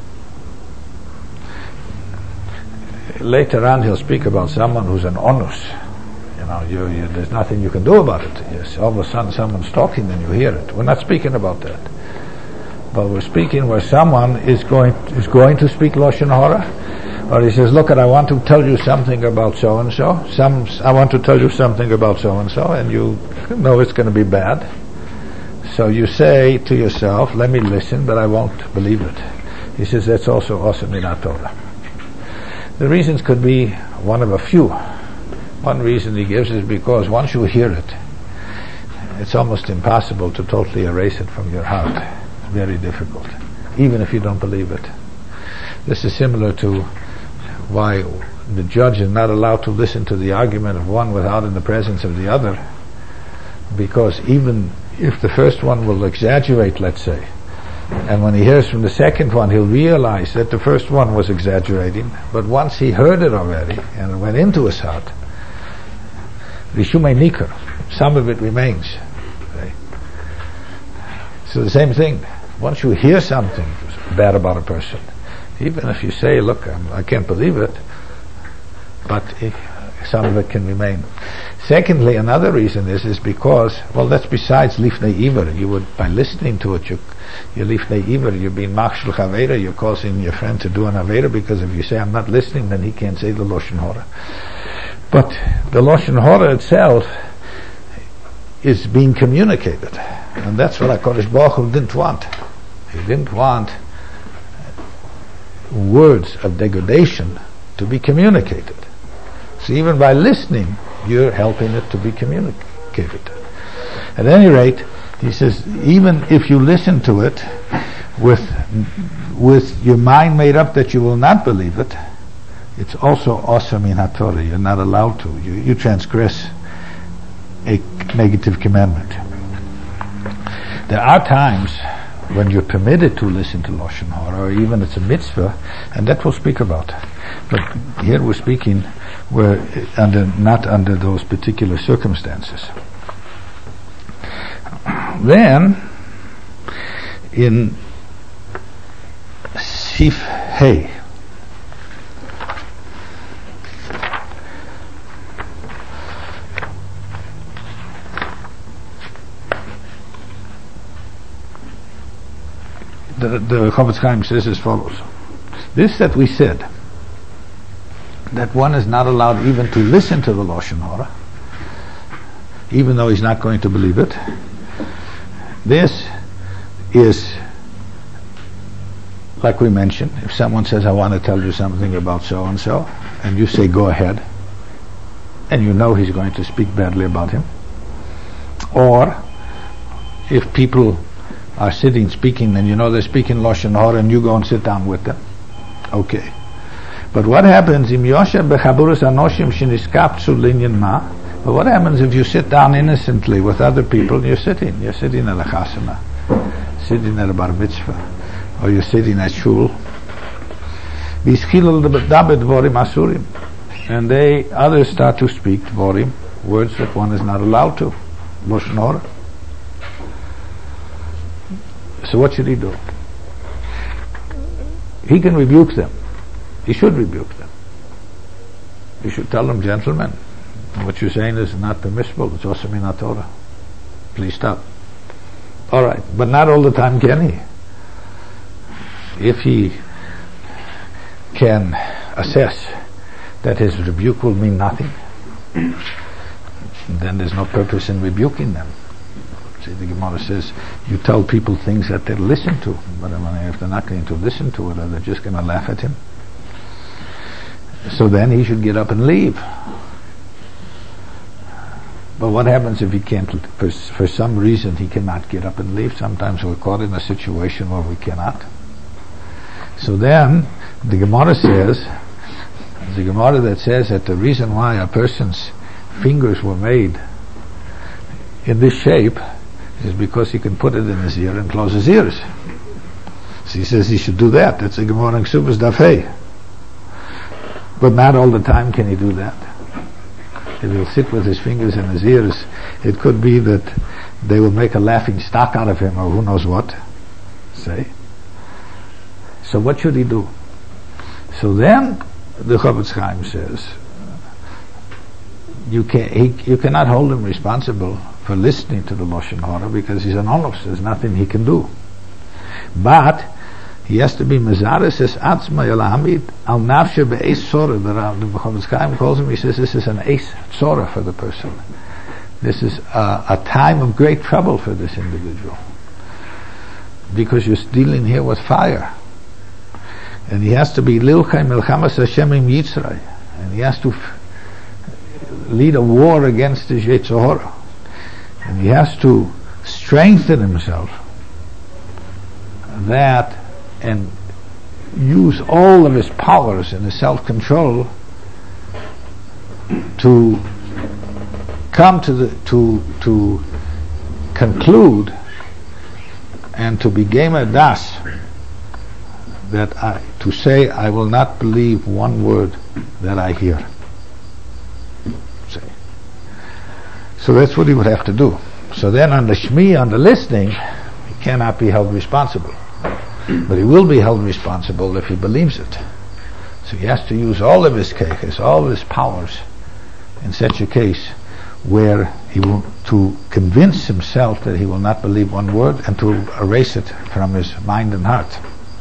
Later on he'll speak about someone who's an onus. There's nothing you can do about it. Yes, all of a sudden someone's talking and you hear it. We're not speaking about that. But we're speaking where someone is going to speak Lashon Hara, or he says, "Look, I want to tell you something about so and so. I want to tell you something about so and so," and you know it's going to be bad. So you say to yourself, "Let me listen, but I won't believe it." He says that's also awesome in Torah. The reasons could be one of a few. One reason he gives is because once you hear it, it's almost impossible to totally erase it from your heart. It's very difficult, even if you don't believe it. This is similar to why the judge is not allowed to listen to the argument of one without in the presence of the other, because even if the first one will exaggerate, let's say, and when he hears from the second one, he'll realize that the first one was exaggerating, but once he heard it already and it went into his heart, Rishumei Nikar, some of it remains. Okay? So the same thing. Once you hear something bad about a person, even if you say, "Look, I can't believe it," but some of it can remain. Secondly, another reason is because, that's besides lifnei iver. You would, by listening to it, you're lifnei iver. You're being machshel chavera. You're causing your friend to do an avera, because if you say, "I'm not listening," then he can't say the Lashon Hara. But the Lashon Hara itself is being communicated, and that's what HaKadosh Baruch Hu didn't want. He didn't want words of degradation to be communicated. So even by listening, you're helping it to be communicated. At any rate, he says, even if you listen to it with your mind made up that you will not believe it, it's also awesome in HaTorah. You're not allowed to. You transgress a negative commandment. There are times when you're permitted to listen to Lashon Hara, or even it's a mitzvah, and that we'll speak about. But here we're speaking not under those particular circumstances. Then, in Sif Hey, the Chofetz Chaim says as follows: this that we said, that one is not allowed even to listen to the Lashon Hara, even though he's not going to believe it, This is, like we mentioned, if someone says, I want to tell you something about so-and-so, and you say, go ahead, and you know he's going to speak badly about him. Or, if people are sitting speaking, and you know they're speaking Lashon Hara, and you go and sit down with them. Okay. But what happens im Yosha bechaburas anoshim sheniskaptsu linyan ma? But what happens if you sit down innocently with other people? You're sitting at a chasana, sitting at a bar mitzvah, or you're sitting at shul. V'yischilul daber dvorim asurim, and others start to speak dvorim, words that one is not allowed to, Lashon Hara. So what should he do? He can rebuke them. He should rebuke them. He should tell them, gentlemen, what you're saying is not permissible. It's also min Torah. Please stop. All right, but not all the time can he. If he can assess that his rebuke will mean nothing, then there's no purpose in rebuking them. See, the Gemara says, you tell people things that they'll listen to, but if they're not going to listen to it, or they're just going to laugh at him, so then he should get up and leave. But what happens if he can't, for some reason he cannot get up and leave? Sometimes we're caught in a situation where we cannot. So then, the Gemara says, the Gemara that says that the reason why a person's fingers were made in this shape is because he can put it in his ear and close his ears. So he says he should do that. That's a Gemara in Ksubas Daf Hey. But not all the time can he do that. If he'll sit with his fingers in his ears, it could be that they will make a laughing stock out of him, or who knows what. Say. So what should he do? So then, the Chofetz Chaim says, you cannot hold him responsible for listening to the Lashon Hara, because he's an onus. There's nothing he can do. But he has to be mezares es atzma yalahamid al nafshe be'es tzora. The Chofetz Chaim calls him. He says this is an es tzora for the person. This is a time of great trouble for this individual, because you're dealing here with fire, and he has to be lilchay melchamas Hashem im Yitzray, and he has to lead a war against the Yetzer Hara, and he has to strengthen himself that and use all of his powers and his self-control to come to conclude and to be gemer das, that to say, I will not believe one word that I hear. So that's what he would have to do. So then on the shmi, on the listening, he cannot be held responsible. But he will be held responsible if he believes it. So he has to use all of his keiches, all of his powers in such a case where he will, to convince himself that he will not believe one word, and to erase it from his mind and heart.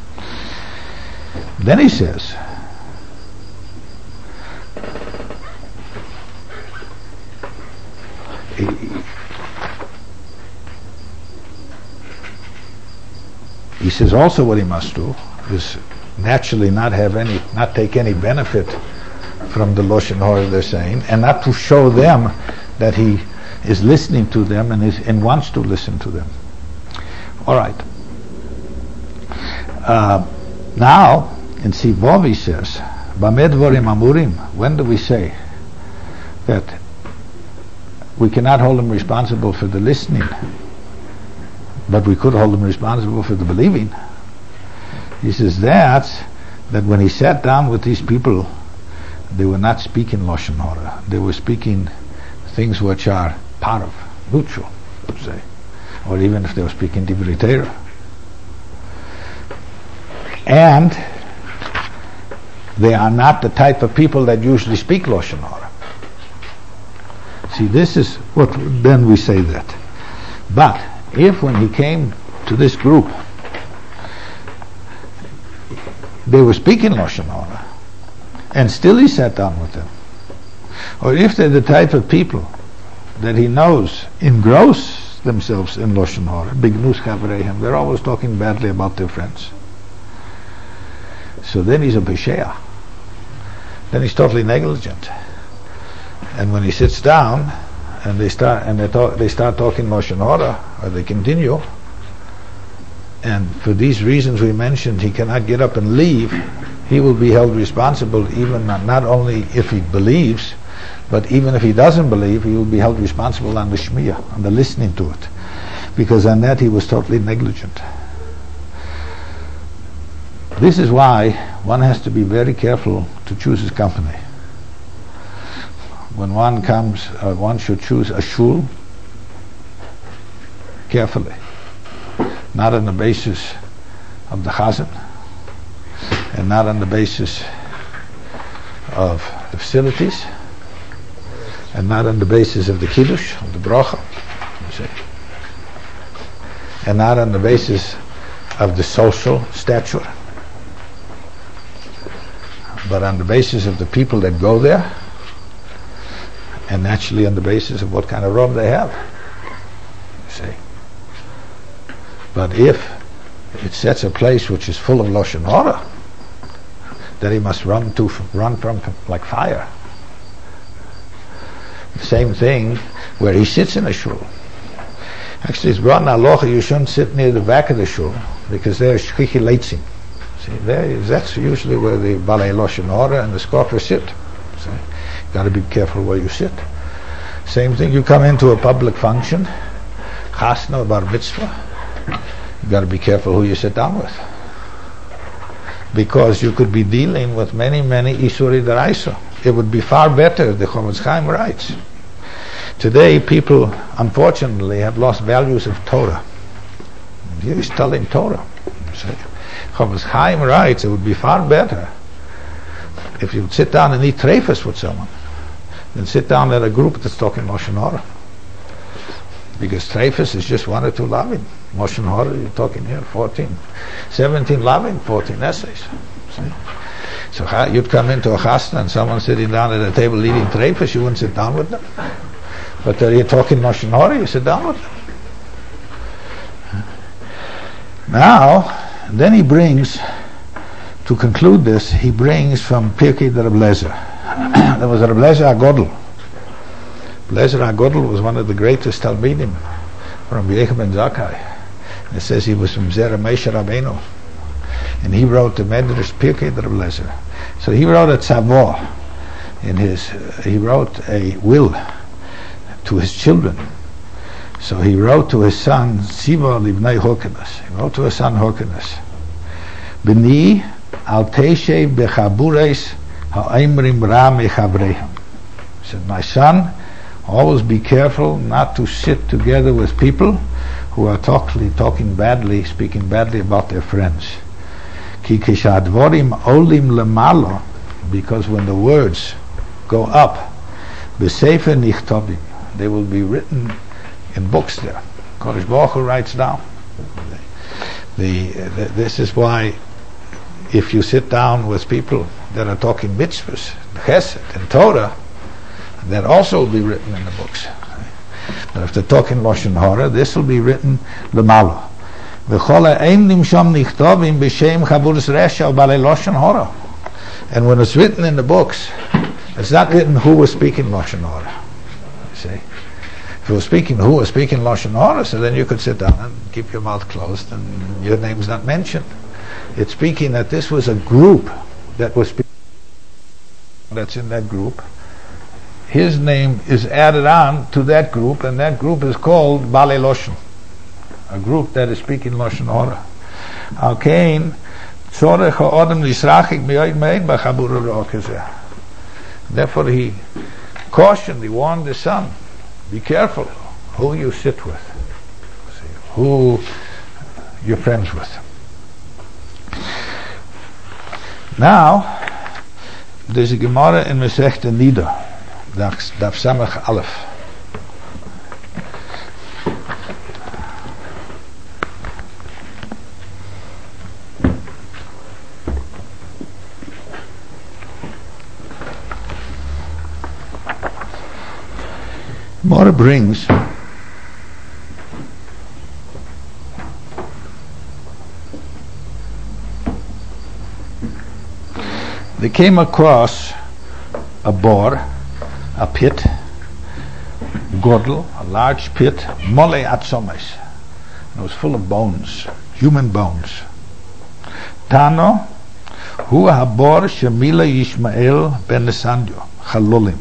Then he says, he says also what he must do is naturally not take any benefit from the Lashon Hara they're saying, and not to show them that he is listening to them and wants to listen to them. All right. Now, in Sivov he says, Bamed Dvorim Amurim, when do we say that we cannot hold him responsible for the listening, but we could hold him responsible for the believing? He says that when he sat down with these people, they were not speaking Lashon Hara. They were speaking things which are parav, neutral, let's say. Or even if they were speaking Divrei Torah. And they are not the type of people that usually speak Lashon Hara. See, this is what then we say that. But if when he came to this group, they were speaking Lashon Hara, and still he sat down with them, or if they're the type of people that he knows engross themselves in Lashon Hara. Bignus Chavreihem. They're always talking badly about their friends. So then he's a Pesheah. Then he's totally negligent. And when he sits down and they start talking Lashon Hara, or they continue, and for these reasons we mentioned, he cannot get up and leave, he will be held responsible, even not only if he believes, but even if he doesn't believe, he will be held responsible on the Shmiyah, on the listening to it, because on that he was totally negligent. This is why one has to be very careful to choose his company. When one comes, one should choose a shul carefully, not on the basis of the chazan, and not on the basis of the facilities, and not on the basis of the kiddush, of the bracha, and not on the basis of the social stature, but on the basis of the people that go there, and naturally on the basis of what kind of robe they have. You see. But if it sets a place which is full of Lashon Hara, then he must run from like fire. The same thing where he sits in a shul. Actually, it's brought in halacha you shouldn't sit near the back of the shul, because there's shchichi leitzim. See, that's usually where the balei Lashon Hara and the scoffers sit. See, you got to be careful where you sit. Same thing, you come into a public function, chasna, bar mitzvah, you got to be careful who you sit down with, because you could be dealing with many isuri deraisa. It would be far better, the Chofetz Chaim writes. Today, people, unfortunately, have lost values of Torah. Here he's telling Torah. Chofetz Chaim writes, it would be far better if you would sit down and eat treifas with someone than sit down at a group that's talking Lashon Hara. Because treifas is just 1 or 2 lavin. Lashon Hara, you're talking here 17 lavin, 14 essays. See? So you'd come into a chasna and someone sitting down at a table eating treifas, you wouldn't sit down with them. But you're talking Lashon Hara, you sit down with them. Now, then he brings, to conclude this, he brings from Pirkei de Reb Lezer. There was Reb Lezer HaGodel. Lezer HaGodel was one of the greatest Talmidim from Yehuda ben Zakkai. And it says he was from Zera Moshe Rabbeinu. And he wrote the Medrash Pirkei de Reb Lezer. So he wrote a tzavor. He wrote a will to his children. So he wrote to his son, Siva Livnei Horkenes. He wrote to his son Horkenes, B'ni al teishev bechabures ha'imrim ra mechavreihem. He said, my son, always be careful not to sit together with people who are talking badly, speaking badly about their friends. Ki kishadvorim olim lemalo, because when the words go up, b'sefer nichtovim, they will be written in books there. Kodesh Baruch Hu writes down. This is why if you sit down with people that are talking mitzvahs, chesed, and Torah, that also will be written in the books. But if they're talking Lashon Hara, this will be written lemalo. And when it's written in the books, it's not written who was speaking Lashon Hara. You see? If you were speaking who was speaking Lashon Hara, so then you could sit down and keep your mouth closed and your name's not mentioned. It's speaking that this was a group that was speaking, that's in that group. His name is added on to that group, and that group is called Balei Lashon, a group that is speaking Lashon Hara. Alkein tzorech ha'odem lisrachik mi'od me'ed b'chabura ra'ah kazeh. Therefore he cautioned, he warned his son, be careful who you sit with, who you're friends with. Now, there's a Gemara in Masechta Nida, Daf Samach Aleph. Gemara brings they came across a bore, a pit, Gordel, a large pit, mole atzomes. It was full of bones, human bones. Tano, hu habor shemila Yishmael ben Nesanyo, chalulim.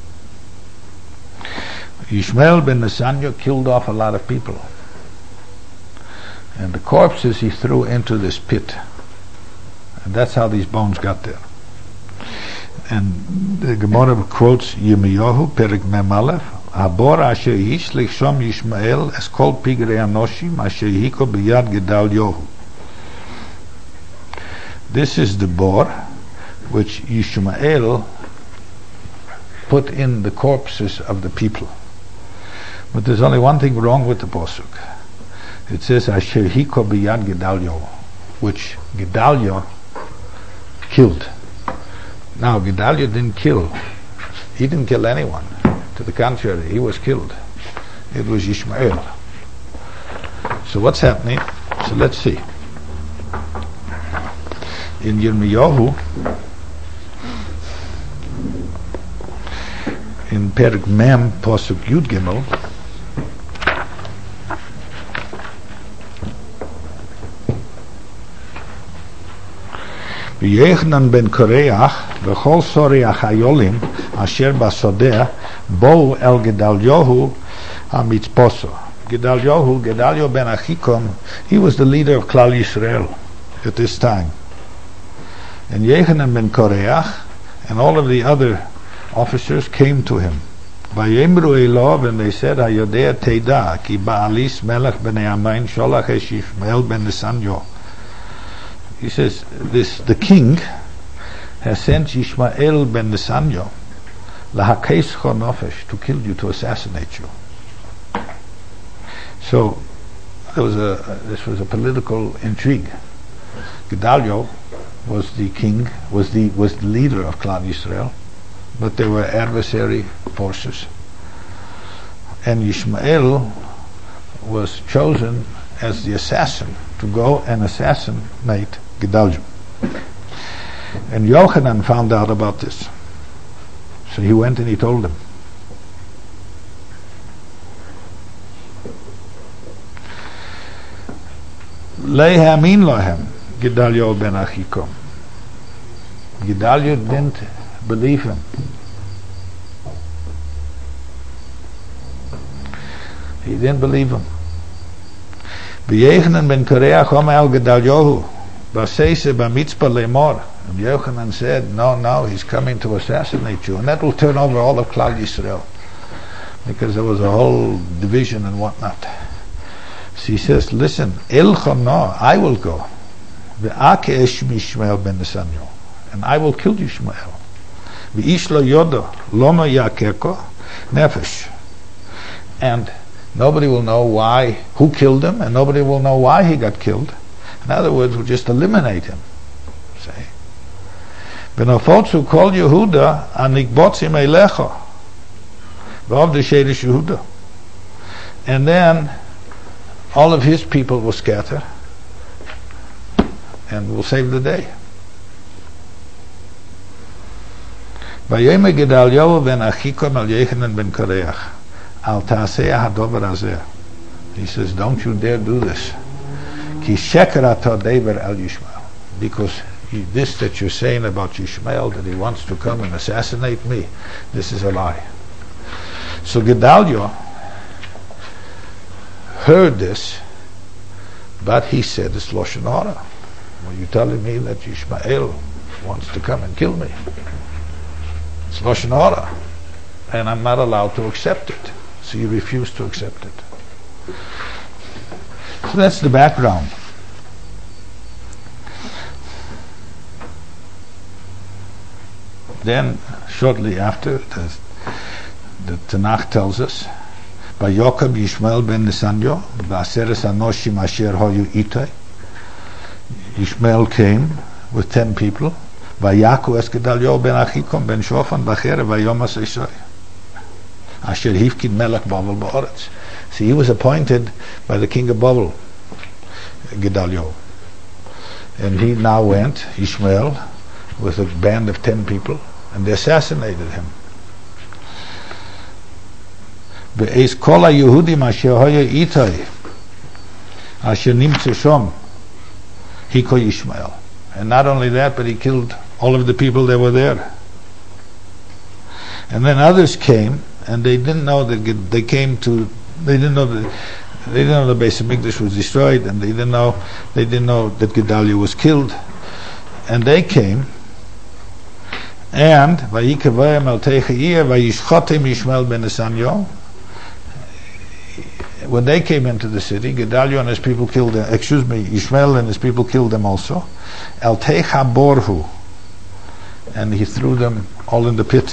Yishmael ben Nesanyo killed off a lot of people. And the corpses he threw into this pit. And that's how these bones got there. And the Gemara quotes Yirmiyahu, Perek Mem Aleph, Habor asher ish lichshom Yishmael es kol pigre anoshim asher hiko biyad Gedal Yohu. This is the bore which Yishmael put in the corpses of the people. But there's only one thing wrong with the pasuk. It says asher hiko biyad Gedal Yohu, which Gedaliah killed. Now Gedaliah didn't kill. He didn't kill anyone. To the contrary, he was killed. It was Yishmael. So what's happening? So let's see. In Yirmiyahu, in Perek Mem, Pasuk Yud Gimel, V'Yechanan ben Koreach v'chol Soriach hayolim asher basodeh bo el Gedalyahu hamitzposo. Gedaliah ben Achikom, he was the leader of Klal Yisrael at this time. And Yechanan ben Koreach and all of the other officers came to him. Vayemru elov, and they said, Hayodea teida ki ba'alis melech b'nei Amain sholach es Yishmael ben Nesanyo. He says, the king has sent Yishmael ben Nesanyo lahakeischo nofesh, to kill you, to assassinate you. So this was a political intrigue. Gedaliah was the king, was the leader of Klal Yisrael, but they were adversary forces. And Yishmael was chosen as the assassin to go and assassinate Gedaliah. And Yochanan found out about this. So he went and he told him. Lehamin lohem Gedaliah ben Achikom. Gedaliah didn't believe him. He didn't believe him. V'Yechanan ben Koreach omer el Gedaliahu v'seise b'mitzpah lemor. And Yochanan said, no, he's coming to assassinate you. And that will turn over all of Klal Yisrael. Because there was a whole division and whatnot. So he says, listen, Elchon, no, I will go. V'ake esh Yishmael ben Nesanyo. And I will kill Yishmael. V'ish lo yodo, loma yakeko, nefesh. And nobody will know who killed him, and nobody will know why he got killed. In other words, we'll just eliminate him. Say. V'nofotzu kol Yehuda anikbotzim eilecho v'ov d'sherish Yehuda. And then all of his people will scatter, and we'll save the day. Vayomer Gedaliah ben Achikom al Yechanan ben Koreach al ta'aseh hadover hazeh. He says, don't you dare do this. Ki sheker ato dever al Yishmael. Because this that you're saying about Yishmael, that he wants to come and assassinate me, this is a lie. So Gedaliah heard this, but he said, it's Lashon Hara. Well, you're telling me that Yishmael wants to come and kill me. It's Lashon Hara, and I'm not allowed to accept it. So you refuse to accept it. So that's the background. Then, shortly after, the Tanakh tells us, Vayokab Yishmael ben Nesanyo, v'aseres anoshim asher hoyu itay. Yishmael came with 10 people. Vayaku es Gedaliah ben Achikom ben Shofan b'chere vayomas esay. Asher hifkid melech Babel ba'aretz. See, he was appointed by the king of Babel, Gedaliah. And he now went, Yishmael, with a band of 10 people, and they assassinated him. Be'ez kol ha-Yehudim asher haya itay asher nimtzu shom hiko Yishmael. And not only that, but he killed all of the people that were there. And then others came, and they didn't know that they didn't know the Beis Hamikdash was destroyed, and they didn't know that Gedaliah was killed. And they came, and vayikavayim al teichiyah vayishchotem Yishmael ben Nesanyo. When they came into the city, Gedaliah and his people killed them. Yishmael and his people killed them also. El teicha borhu, and he threw them all in the pit.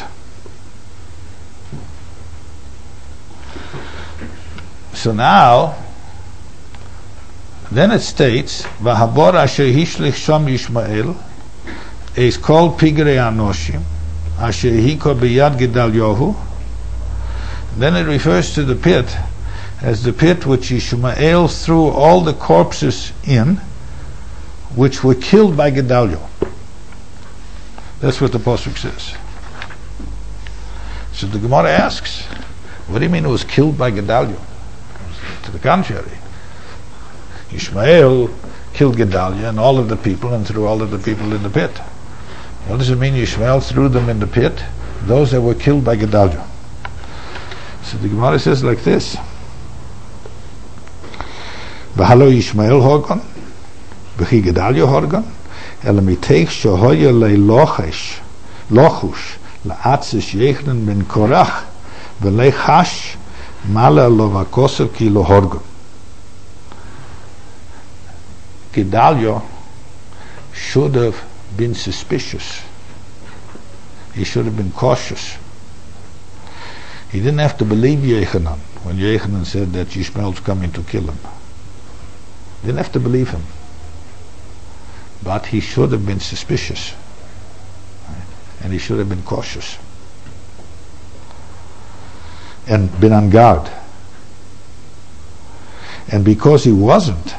So now, then it states, Vahabor asher hishlich shom Yishmael is called Pigre Anoshim asher hiko biyad Gedaliahu. Then it refers to the pit as the pit which Yishmael threw all the corpses in, which were killed by Gedaliah. That's what the Pasuk says. So the Gemara asks, what do you mean it was killed by Gedaliah? To the contrary, Yishmael killed Gedaliah and all of the people and threw all of the people in the pit. What does it mean Yishmael threw them in the pit? Those that were killed by Gedaliah. So the Gemara says like this: V'halo Yishmael horgon, v'chi Gedaliah horgon, ela miteich shohoya le'lochush la'atzis yechnen ben korach v'lechash Mala lovakosev ki lohorgon. Gedaliah should have been suspicious. He should have been cautious. He didn't have to believe Yechanan when Yechanan said that Yishmael's coming to kill him. He didn't have to believe him. But he should have been suspicious. And he should have been cautious. And been on guard. And because he wasn't,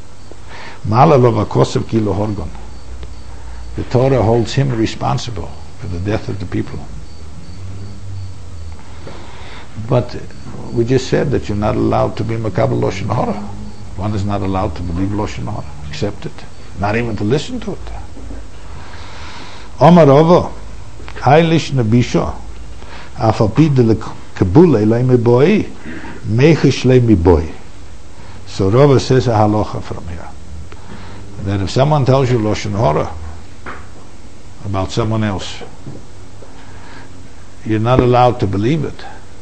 the Torah holds him responsible for the death of the people. But we just said that you're not allowed to be Makabel Lashon Hara. One is not allowed to believe Lashon Hara, accept it, not even to listen to it. Omar Rava, Hailish Nabisha, Afapid de Kabule Leimi Boy, Mechish Leimi Boy. So Rava says a halacha from here, that if someone tells you Lashon Hara about someone else, you're not allowed to believe it,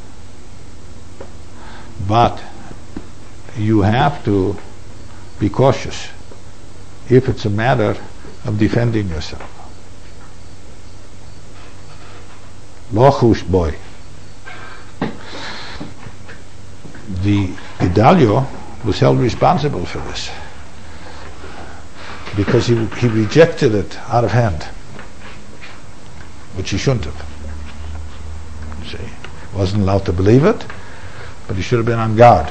but you have to be cautious if it's a matter of defending yourself. Lochush boy. The Gedaliah was held responsible for this because he rejected it out of hand, which he shouldn't have. See, wasn't allowed to believe it, but he should have been on guard.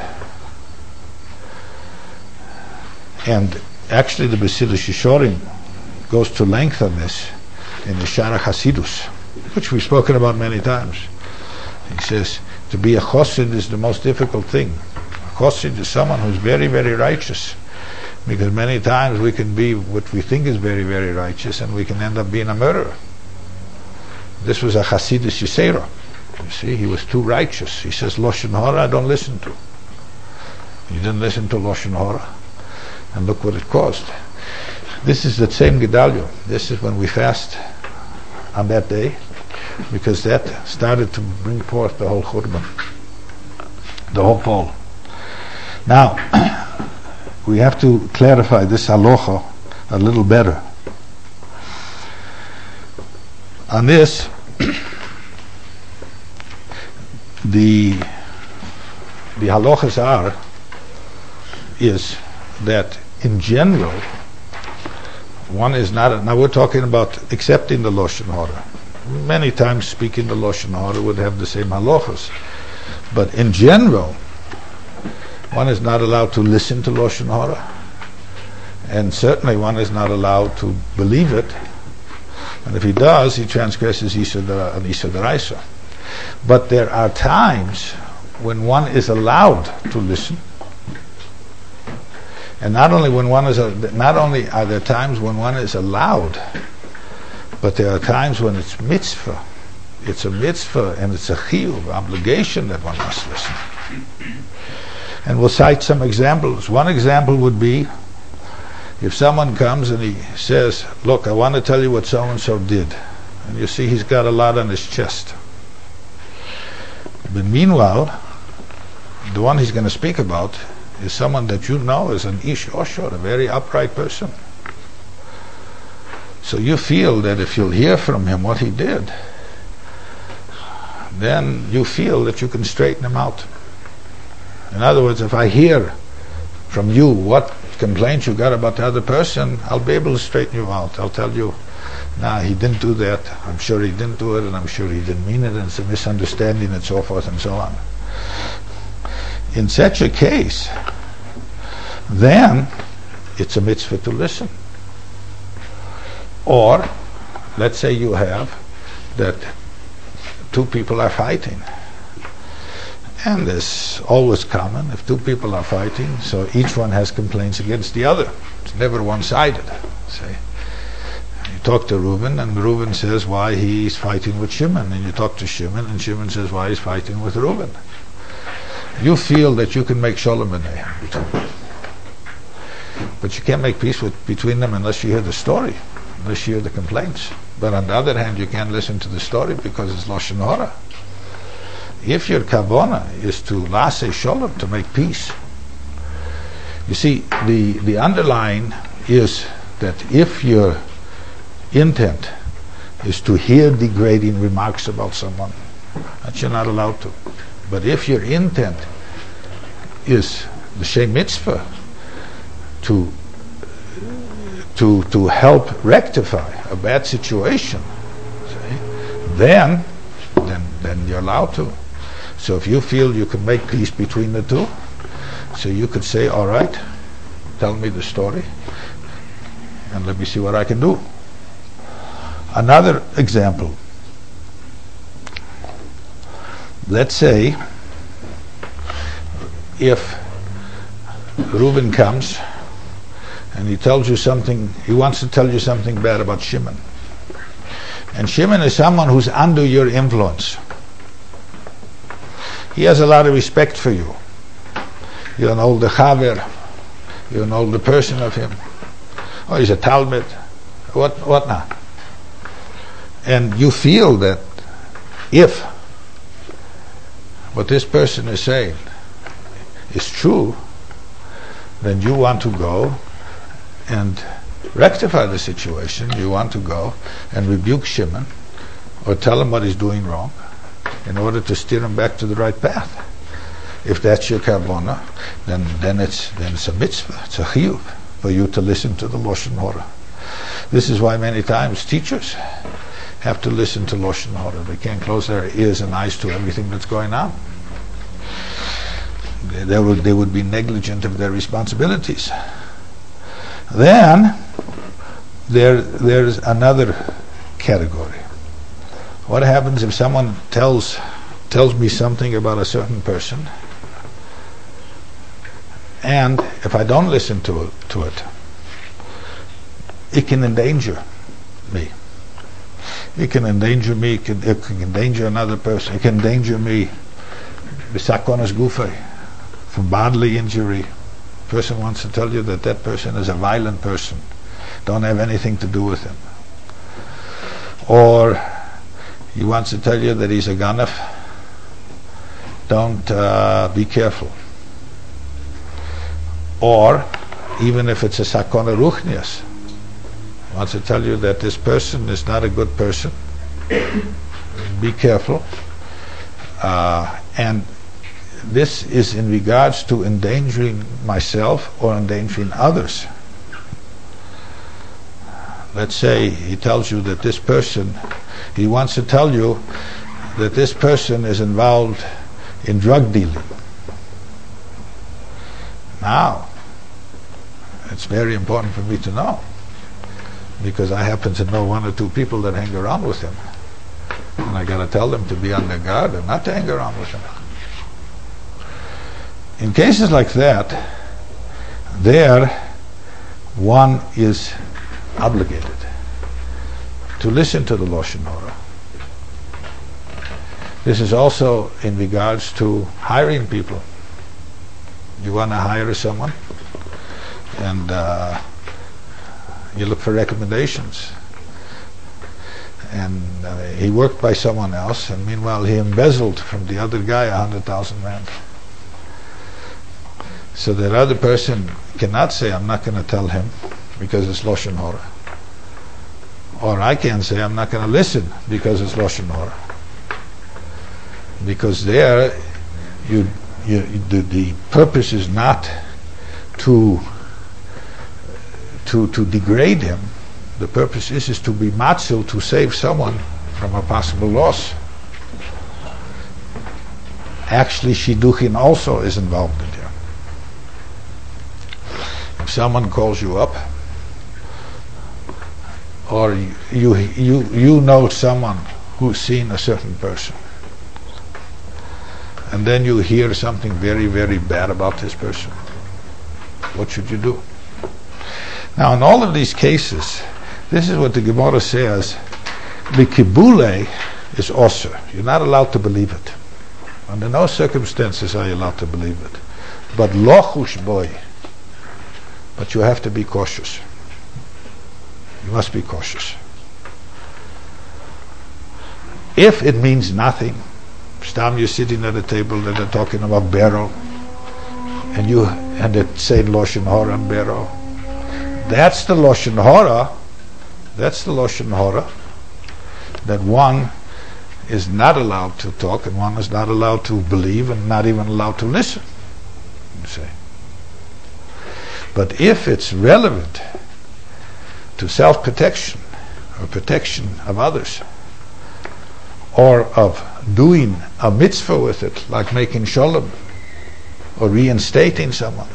And actually, the Basilis Yishorim goes to length on this in the Shara Hasidus, which we've spoken about many times. He says, to be a chosid is the most difficult thing. A chosid is someone who's very, very righteous, because many times we can be what we think is very, very righteous, and we can end up being a murderer. This was a Hasidus Yisera. You see, he was too righteous. He says, Lashon Hara I don't listen to. He didn't listen to Lashon Hara, and look what it caused. This is the same Gedaliah. This is when we fast on that day, because that started to bring forth the whole Churban, the whole fall. Now, we have to clarify this halacha a little better. On this, the halachas is that in general, one is not. Now we're talking about accepting the Lashon Hara. Many times speaking the Lashon Hara would have the same halachas, but in general, one is not allowed to listen to Lashon Hara, and certainly one is not allowed to believe it, And if he does, he transgresses Isur and Isur D'Oraisa. But there are times when one is allowed to listen. And not only are there times when one is allowed, but there are times when it's mitzvah. It's a mitzvah and it's a chiyuv, obligation that one must listen. And we'll cite some examples. One example would be if someone comes and he says, look, I want to tell you what so-and-so did. And you see he's got a lot on his chest. But meanwhile, the one he's going to speak about is someone that you know is an ish oshor, a very upright person. So you feel that if you'll hear from him what he did, then you feel that you can straighten him out. In other words, if I hear from you what complaints you got about the other person, I'll be able to straighten you out. I'll tell you, nah, he didn't do that, I'm sure he didn't do it, and I'm sure he didn't mean it, and it's a misunderstanding, and so forth and so on. In such a case, then it's a mitzvah to listen. Or, let's say you have that two people are fighting. And it's always common, if two people are fighting, so each one has complaints against the other. It's never one-sided. See? You talk to Reuben, and Reuben says why he's fighting with Shimon. And you talk to Shimon, and Shimon says why he's fighting with Reuben. You feel that you can make shalom between. But you can't make peace between them unless you hear the story, unless you hear the complaints. But on the other hand, you can't listen to the story because it's Lashon Hara. If your kavanah is to lase shalom, to make peace, you see, the underlying is that if your intent is to hear degrading remarks about someone, that you're not allowed to. But if your intent is the shem mitzvah, to help rectify a bad situation, see, then you're allowed to. So if you feel you can make peace between the two, so you could say, all right, tell me the story, and let me see what I can do. Another example. Let's say if Reuben comes and he tells you something, he wants to tell you something bad about Shimon. And Shimon is someone who's under your influence. He has a lot of respect for you. You're an older chaver, you're an older person of him. Oh, he's a Talmud, what not? And you feel that if what this person is saying is true, then you want to go and rectify the situation. You want to go and rebuke Shimon or tell him what he's doing wrong in order to steer him back to the right path. If that's your kavanah, then it's a mitzvah, it's a chiyuv for you to listen to the Lashon Hara. This is why many times teachers have to listen to Lashon Hara. They can't close their ears and eyes to everything that's going on. They would be negligent of their responsibilities. Then there's another category. What happens if someone tells me something about a certain person, and if I don't listen to it, it can endanger me. It can endanger me, it can endanger another person, it can endanger me b'sakonas gufay, from bodily injury. Person wants to tell you that person is a violent person. Don't have anything to do with him. Or he wants to tell you that he's a ganef. Don't be careful. Or even if it's a sakona ruchnias, wants to tell you that this person is not a good person. Be careful. And this is in regards to endangering myself or endangering others. Let's say he tells you that this person, he wants to tell you that this person is involved in drug dealing. Now, it's very important for me to know because I happen to know one or two people that hang around with him, and I got to tell them to be on their guard and not to hang around with him. In cases like that, there one is obligated to listen to the Lashon Hara. This is also in regards to hiring people. You want to hire someone, and you look for recommendations. And he worked by someone else, and meanwhile he embezzled from the other guy 100,000 rand. So that other person cannot say, I'm not going to tell him because it's Lashon Hara. Or I can say, I'm not going to listen because it's Lashon Hara. Because there, the purpose is not to degrade him. The purpose is to be matzil, to save someone from a possible loss. Actually, shidduchin also is involved in there. If someone calls you up, or you know someone who's seen a certain person, and then you hear something very, very bad about this person, what should you do? Now, in all of these cases, this is what the Gemara says: the kibule is osir. You're not allowed to believe it. Under no circumstances are you allowed to believe it. But lochush boy. But you have to be cautious. You must be cautious. If it means nothing, Stam, you're sitting at a table and they're talking about Bero, and it's saying Lashon Hara and Bero. That's the Lashon Hara. That's the Lashon Hara that one is not allowed to talk, and one is not allowed to believe, and not even allowed to listen. You say. But if it's relevant to self-protection or protection of others, or of doing a mitzvah with it, like making shalom or reinstating someone,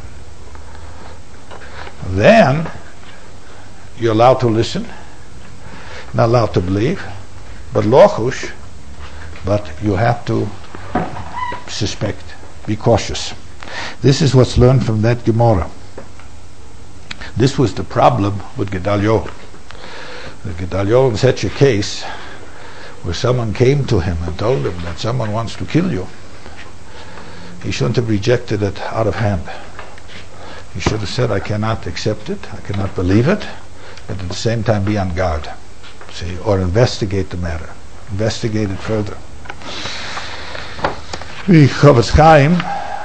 then you're allowed to listen, not allowed to believe, but lochush, but you have to suspect, be cautious. This is what's learned from that Gemara. This was the problem with Gedaliah. Gedaliah, in such a case, where someone came to him and told him that someone wants to kill you, he shouldn't have rejected it out of hand. He should have said, I cannot accept it, I cannot believe it, but at the same time be on guard, see, or investigate the matter, investigate it further. The Chofetz Chaim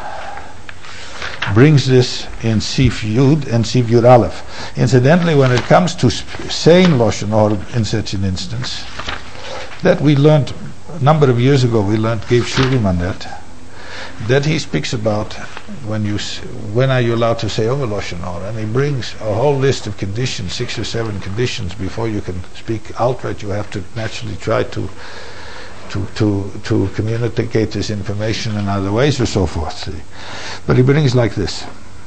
brings this in Sif Yud and Sif Yud Aleph. Incidentally, when it comes to saying Lashon Hara in such an instance, that we learned a number of years ago, gave Shurim on that he speaks about when are you allowed to say over Lashon Hara, and he brings a whole list of conditions, 6 or 7 conditions before you can speak outright. You have to naturally try to communicate this information in other ways or so forth. See? But he brings like this.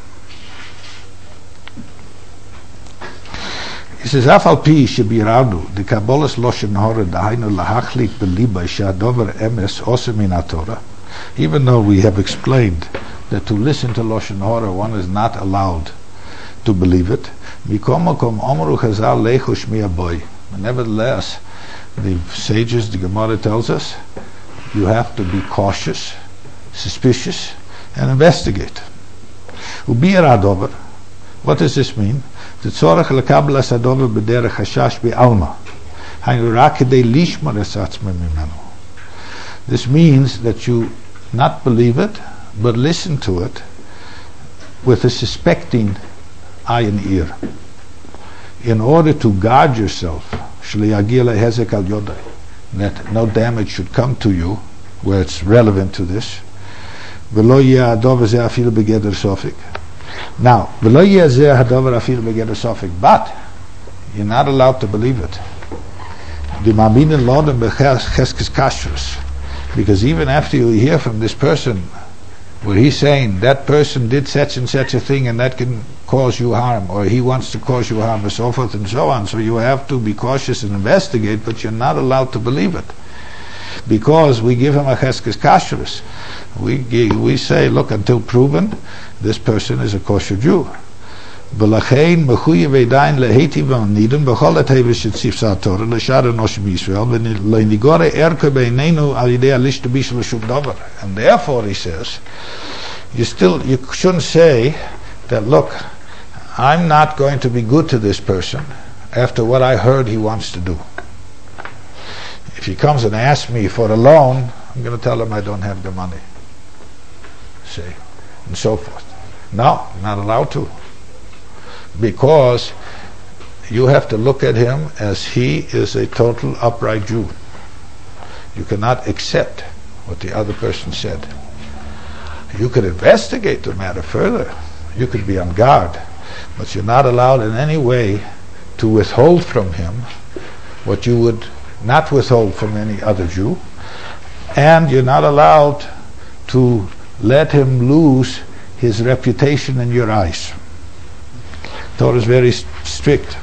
He says, Afal pi shebiradu the Kabbalah's Lashon Hara dahainu lahachlik beliba she'adover emes oseh min haTorah. Even though we have explained that to listen to Lashon Hara one is not allowed to believe it, mikom makom omru chazal lechu shmiya boy. Nevertheless, the sages, the Gemara tells us, you have to be cautious, suspicious, and investigate. Ubir adover. What does this mean? The tzorach lekablas adover b'derech hashash be'alma. Hainu rak kedei lishmar es atzmei mimenu. This means that you not believe it, but listen to it with a suspecting eye and ear, in order to guard yourself, that no damage should come to you where it's relevant to this. Now, but you're not allowed to believe it. Because even after you hear from this person where he's saying that person did such and such a thing and that can cause you harm, or he wants to cause you harm, and so forth and so on. So you have to be cautious and investigate, but you're not allowed to believe it, because we give him a cheskes kashrus. We say, look, until proven, this person is a kosher Jew. ולכן מחויב עדיין להיטיב והנידון בכל הטבע שציווה התורה לשאר אנושים בישראל ולניגור ערכו בינינו על ידי הלהשתבש לשום דבר. And therefore, he says, you shouldn't say that, look, I'm not going to be good to this person after what I heard he wants to do. If he comes and asks me for a loan, I'm going to tell him I don't have the money. See, and so forth. No, I'm not allowed to. Because you have to look at him as he is a total upright Jew. You cannot accept what the other person said. You could investigate the matter further. You could be on guard. But you're not allowed in any way to withhold from him what you would not withhold from any other Jew. And you're not allowed to let him lose his reputation in your eyes. Torah is very strict.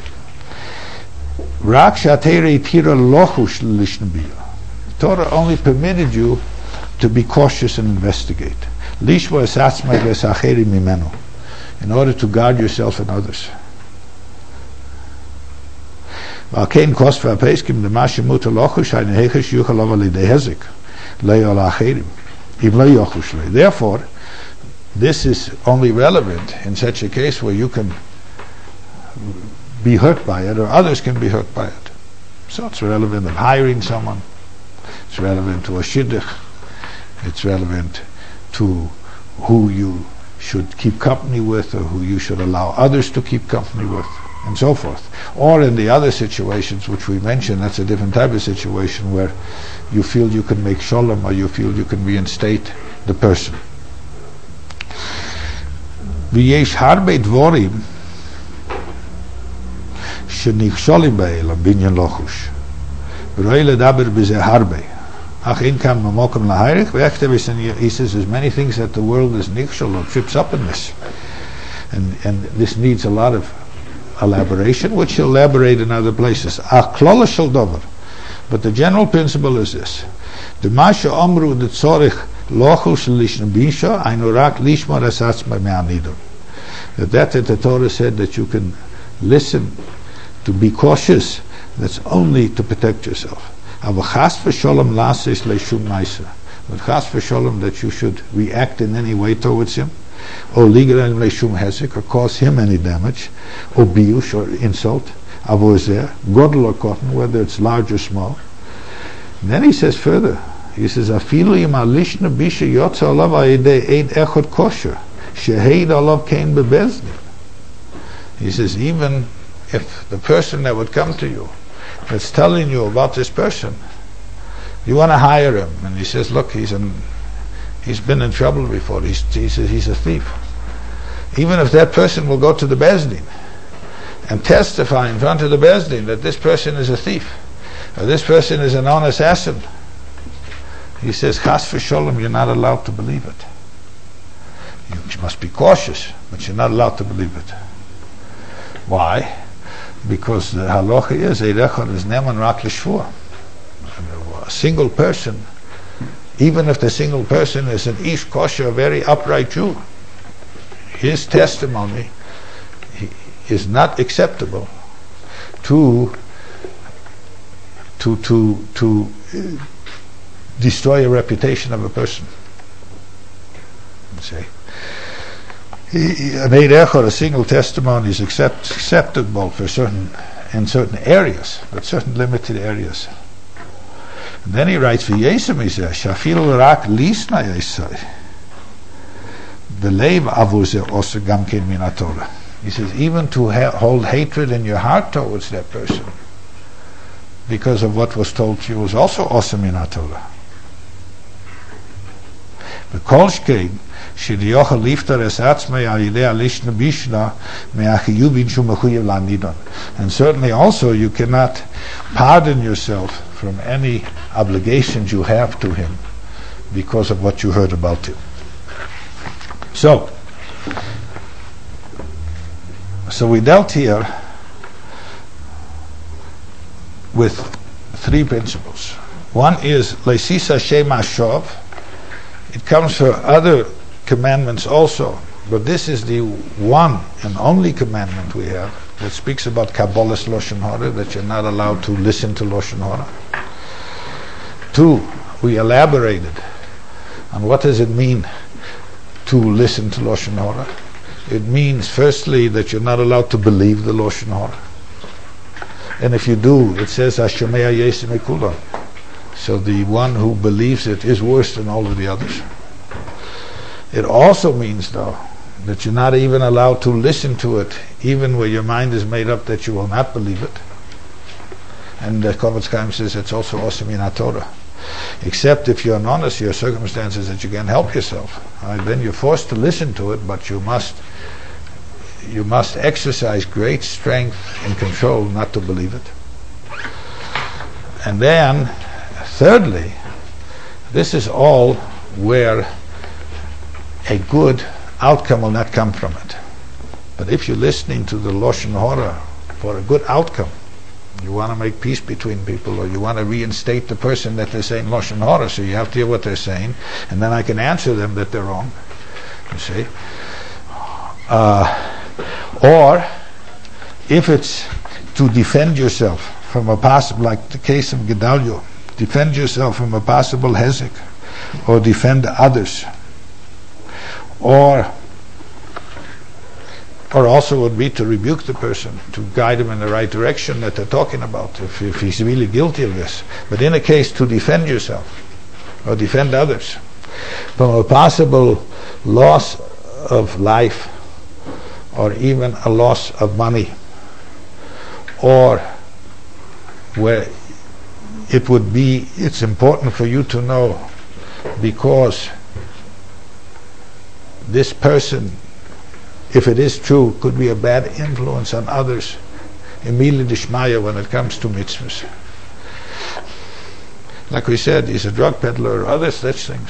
Torah only permitted you to be cautious and investigate, in order to guard yourself and others. Therefore, this is only relevant in such a case where you can be hurt by it, or others can be hurt by it. So it's relevant in hiring someone, it's relevant to a shidduch, it's relevant to who you should keep company with, or who you should allow others to keep company with, and so forth. Or in the other situations which we mentioned, that's a different type of situation where you feel you can make shalom, or you feel you can reinstate the person. V'yesh harbe dvorim שנכשולים באלה בעניין לחוש ורואי לדבר בזה הרבה אך אין כאן ממוקם להעריך he says there's many things that the world is nichshol or trips up in this, and this needs a lot of elaboration, which he'll elaborate in other places. Ach klola shel dover, but the general principle is this: the masha amru the tzorich lochus lishna bisha ainu rak lishma rasatz me'anidon, that the Torah said that you can listen to be cautious, that's only to protect yourself. But chas v'sholom that you should react in any way towards him, or ligaran leishum hezek, or cause him any damage, or biush, or insult, avozeh, godel or cotton, whether it's large or small. And then he says further, he says, afilu im alishna bisha yotza olav ayidei eid echot kosher, sheheid olav kein bebezdin. He says, even if the person that would come to you that's telling you about this person, you want to hire him, and he says, look, he's been in trouble before, he says he's a thief. Even if that person will go to the Bezdin and testify in front of the Bezdin that this person is a thief, or this person is a known assassin, he says, chas v'sholem, you're not allowed to believe it. You must be cautious, but you're not allowed to believe it. Why? Because the halacha is eirechad is neman rak l'shvua. A single person, even if the single person is an ish kosher, a very upright Jew, his testimony is not acceptable to destroy a reputation of a person. See, an eirechad, a single testimony, is acceptable for certain areas, but certain limited areas. And then he writes, "V'yesem izeh shafil rak lisna yesai b'leiv avuzeh oser gam ken min haTorah." He says, even to hold hatred in your heart towards that person because of what was told to you was also oser min haTorah. V'kol shkein shediyochel liftar es atzmei al yidei alishna bishna me'achiyuvin shu mechuyev lanidon. And certainly also you cannot pardon yourself from any obligations you have to him because of what you heard about him. So we dealt here with three principles. One is Leisisa Shema Shov. It comes for other commandments also, but this is the one and only commandment we have that speaks about Kabbalah's Lashon Hara, that you're not allowed to listen to Lashon Hara. Two, we elaborated on what does it mean to listen to Lashon Hara. It means, firstly, that you're not allowed to believe the Lashon Hara. And if you do, it says, Hashomea Yesem Ekulam. So the one who believes it is worse than all of the others. It also means, though, that you're not even allowed to listen to it, even where your mind is made up that you will not believe it. And the Kovetz Chaim says it's also Osem in HaTorah. Except if you're honest, your circumstances that you can help yourself. Then you're forced to listen to it, but you must exercise great strength and control not to believe it. And then, thirdly, this is all where a good outcome will not come from it. But if you're listening to the Lashon Hara for a good outcome, you want to make peace between people, or you want to reinstate the person that they're saying Lashon Hara, so you have to hear what they're saying, and then I can answer them that they're wrong. You see? Or if it's to defend yourself from a possible, like the case of Gedaliah, defend yourself from a possible hezek, or defend others, or also would be to rebuke the person, to guide him in the right direction that they're talking about, if he's really guilty of this. But in a case to defend yourself or defend others from a possible loss of life, or even a loss of money, or where it's important for you to know, because this person, if it is true, could be a bad influence on others, Emili Dishmaya, when it comes to mitzvahs. Like we said, he's a drug peddler or other such things.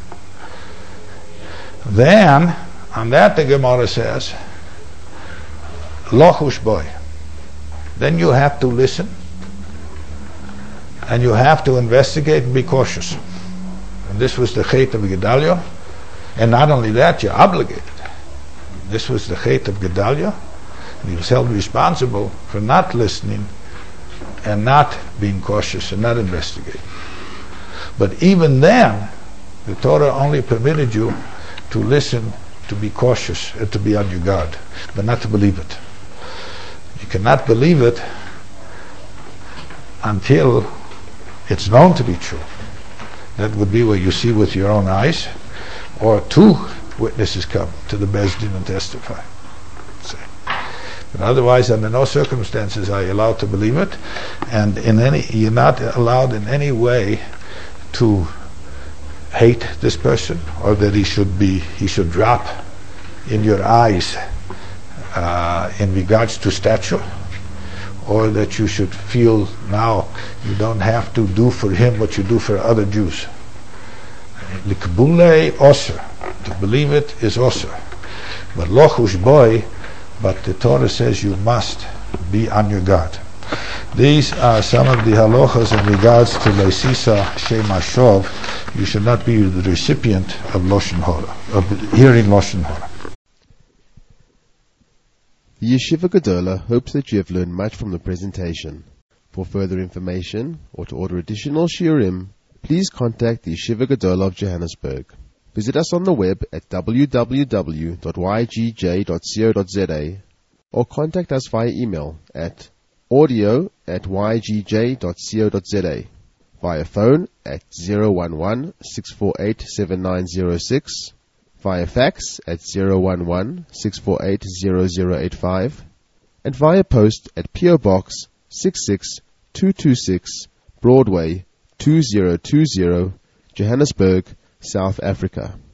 Then, on that the Gemara says, Lochush boy. Then you have to listen, and you have to investigate and be cautious. And this was the Chet of Gedaliah. And not only that, you're obligated. This was the Chet of Gedaliah, and he was held responsible for not listening and not being cautious and not investigating. But even then, the Torah only permitted you to listen, to be cautious, and to be on your guard, but not to believe it. You cannot believe it until it's known to be true. That would be where you see with your own eyes, or two witnesses come to the Beis Din and testify. See. But otherwise, under no circumstances are you allowed to believe it, and you're not allowed in any way to hate this person, or that he should drop in your eyes in regards to stature, or that you should feel now you don't have to do for him what you do for other Jews. Likbulei osir, to believe it is osir. But lochush boy, but the Torah says you must be on your guard. These are some of the halachas in regards to Leisisa Shema Shov. You should not be the recipient of Lashon Hara, of hearing Lashon Hara. The Yeshiva Gedola hopes that you have learned much from the presentation. For further information, or to order additional shiurim, please contact the Yeshiva Gedola of Johannesburg. Visit us on the web at www.ygj.co.za, or contact us via email at audio@ygj.co.za, via phone at 011-648-7906, via fax at 011-648-0085, and via post at P.O. Box 66226, Broadway 2020, Johannesburg, South Africa.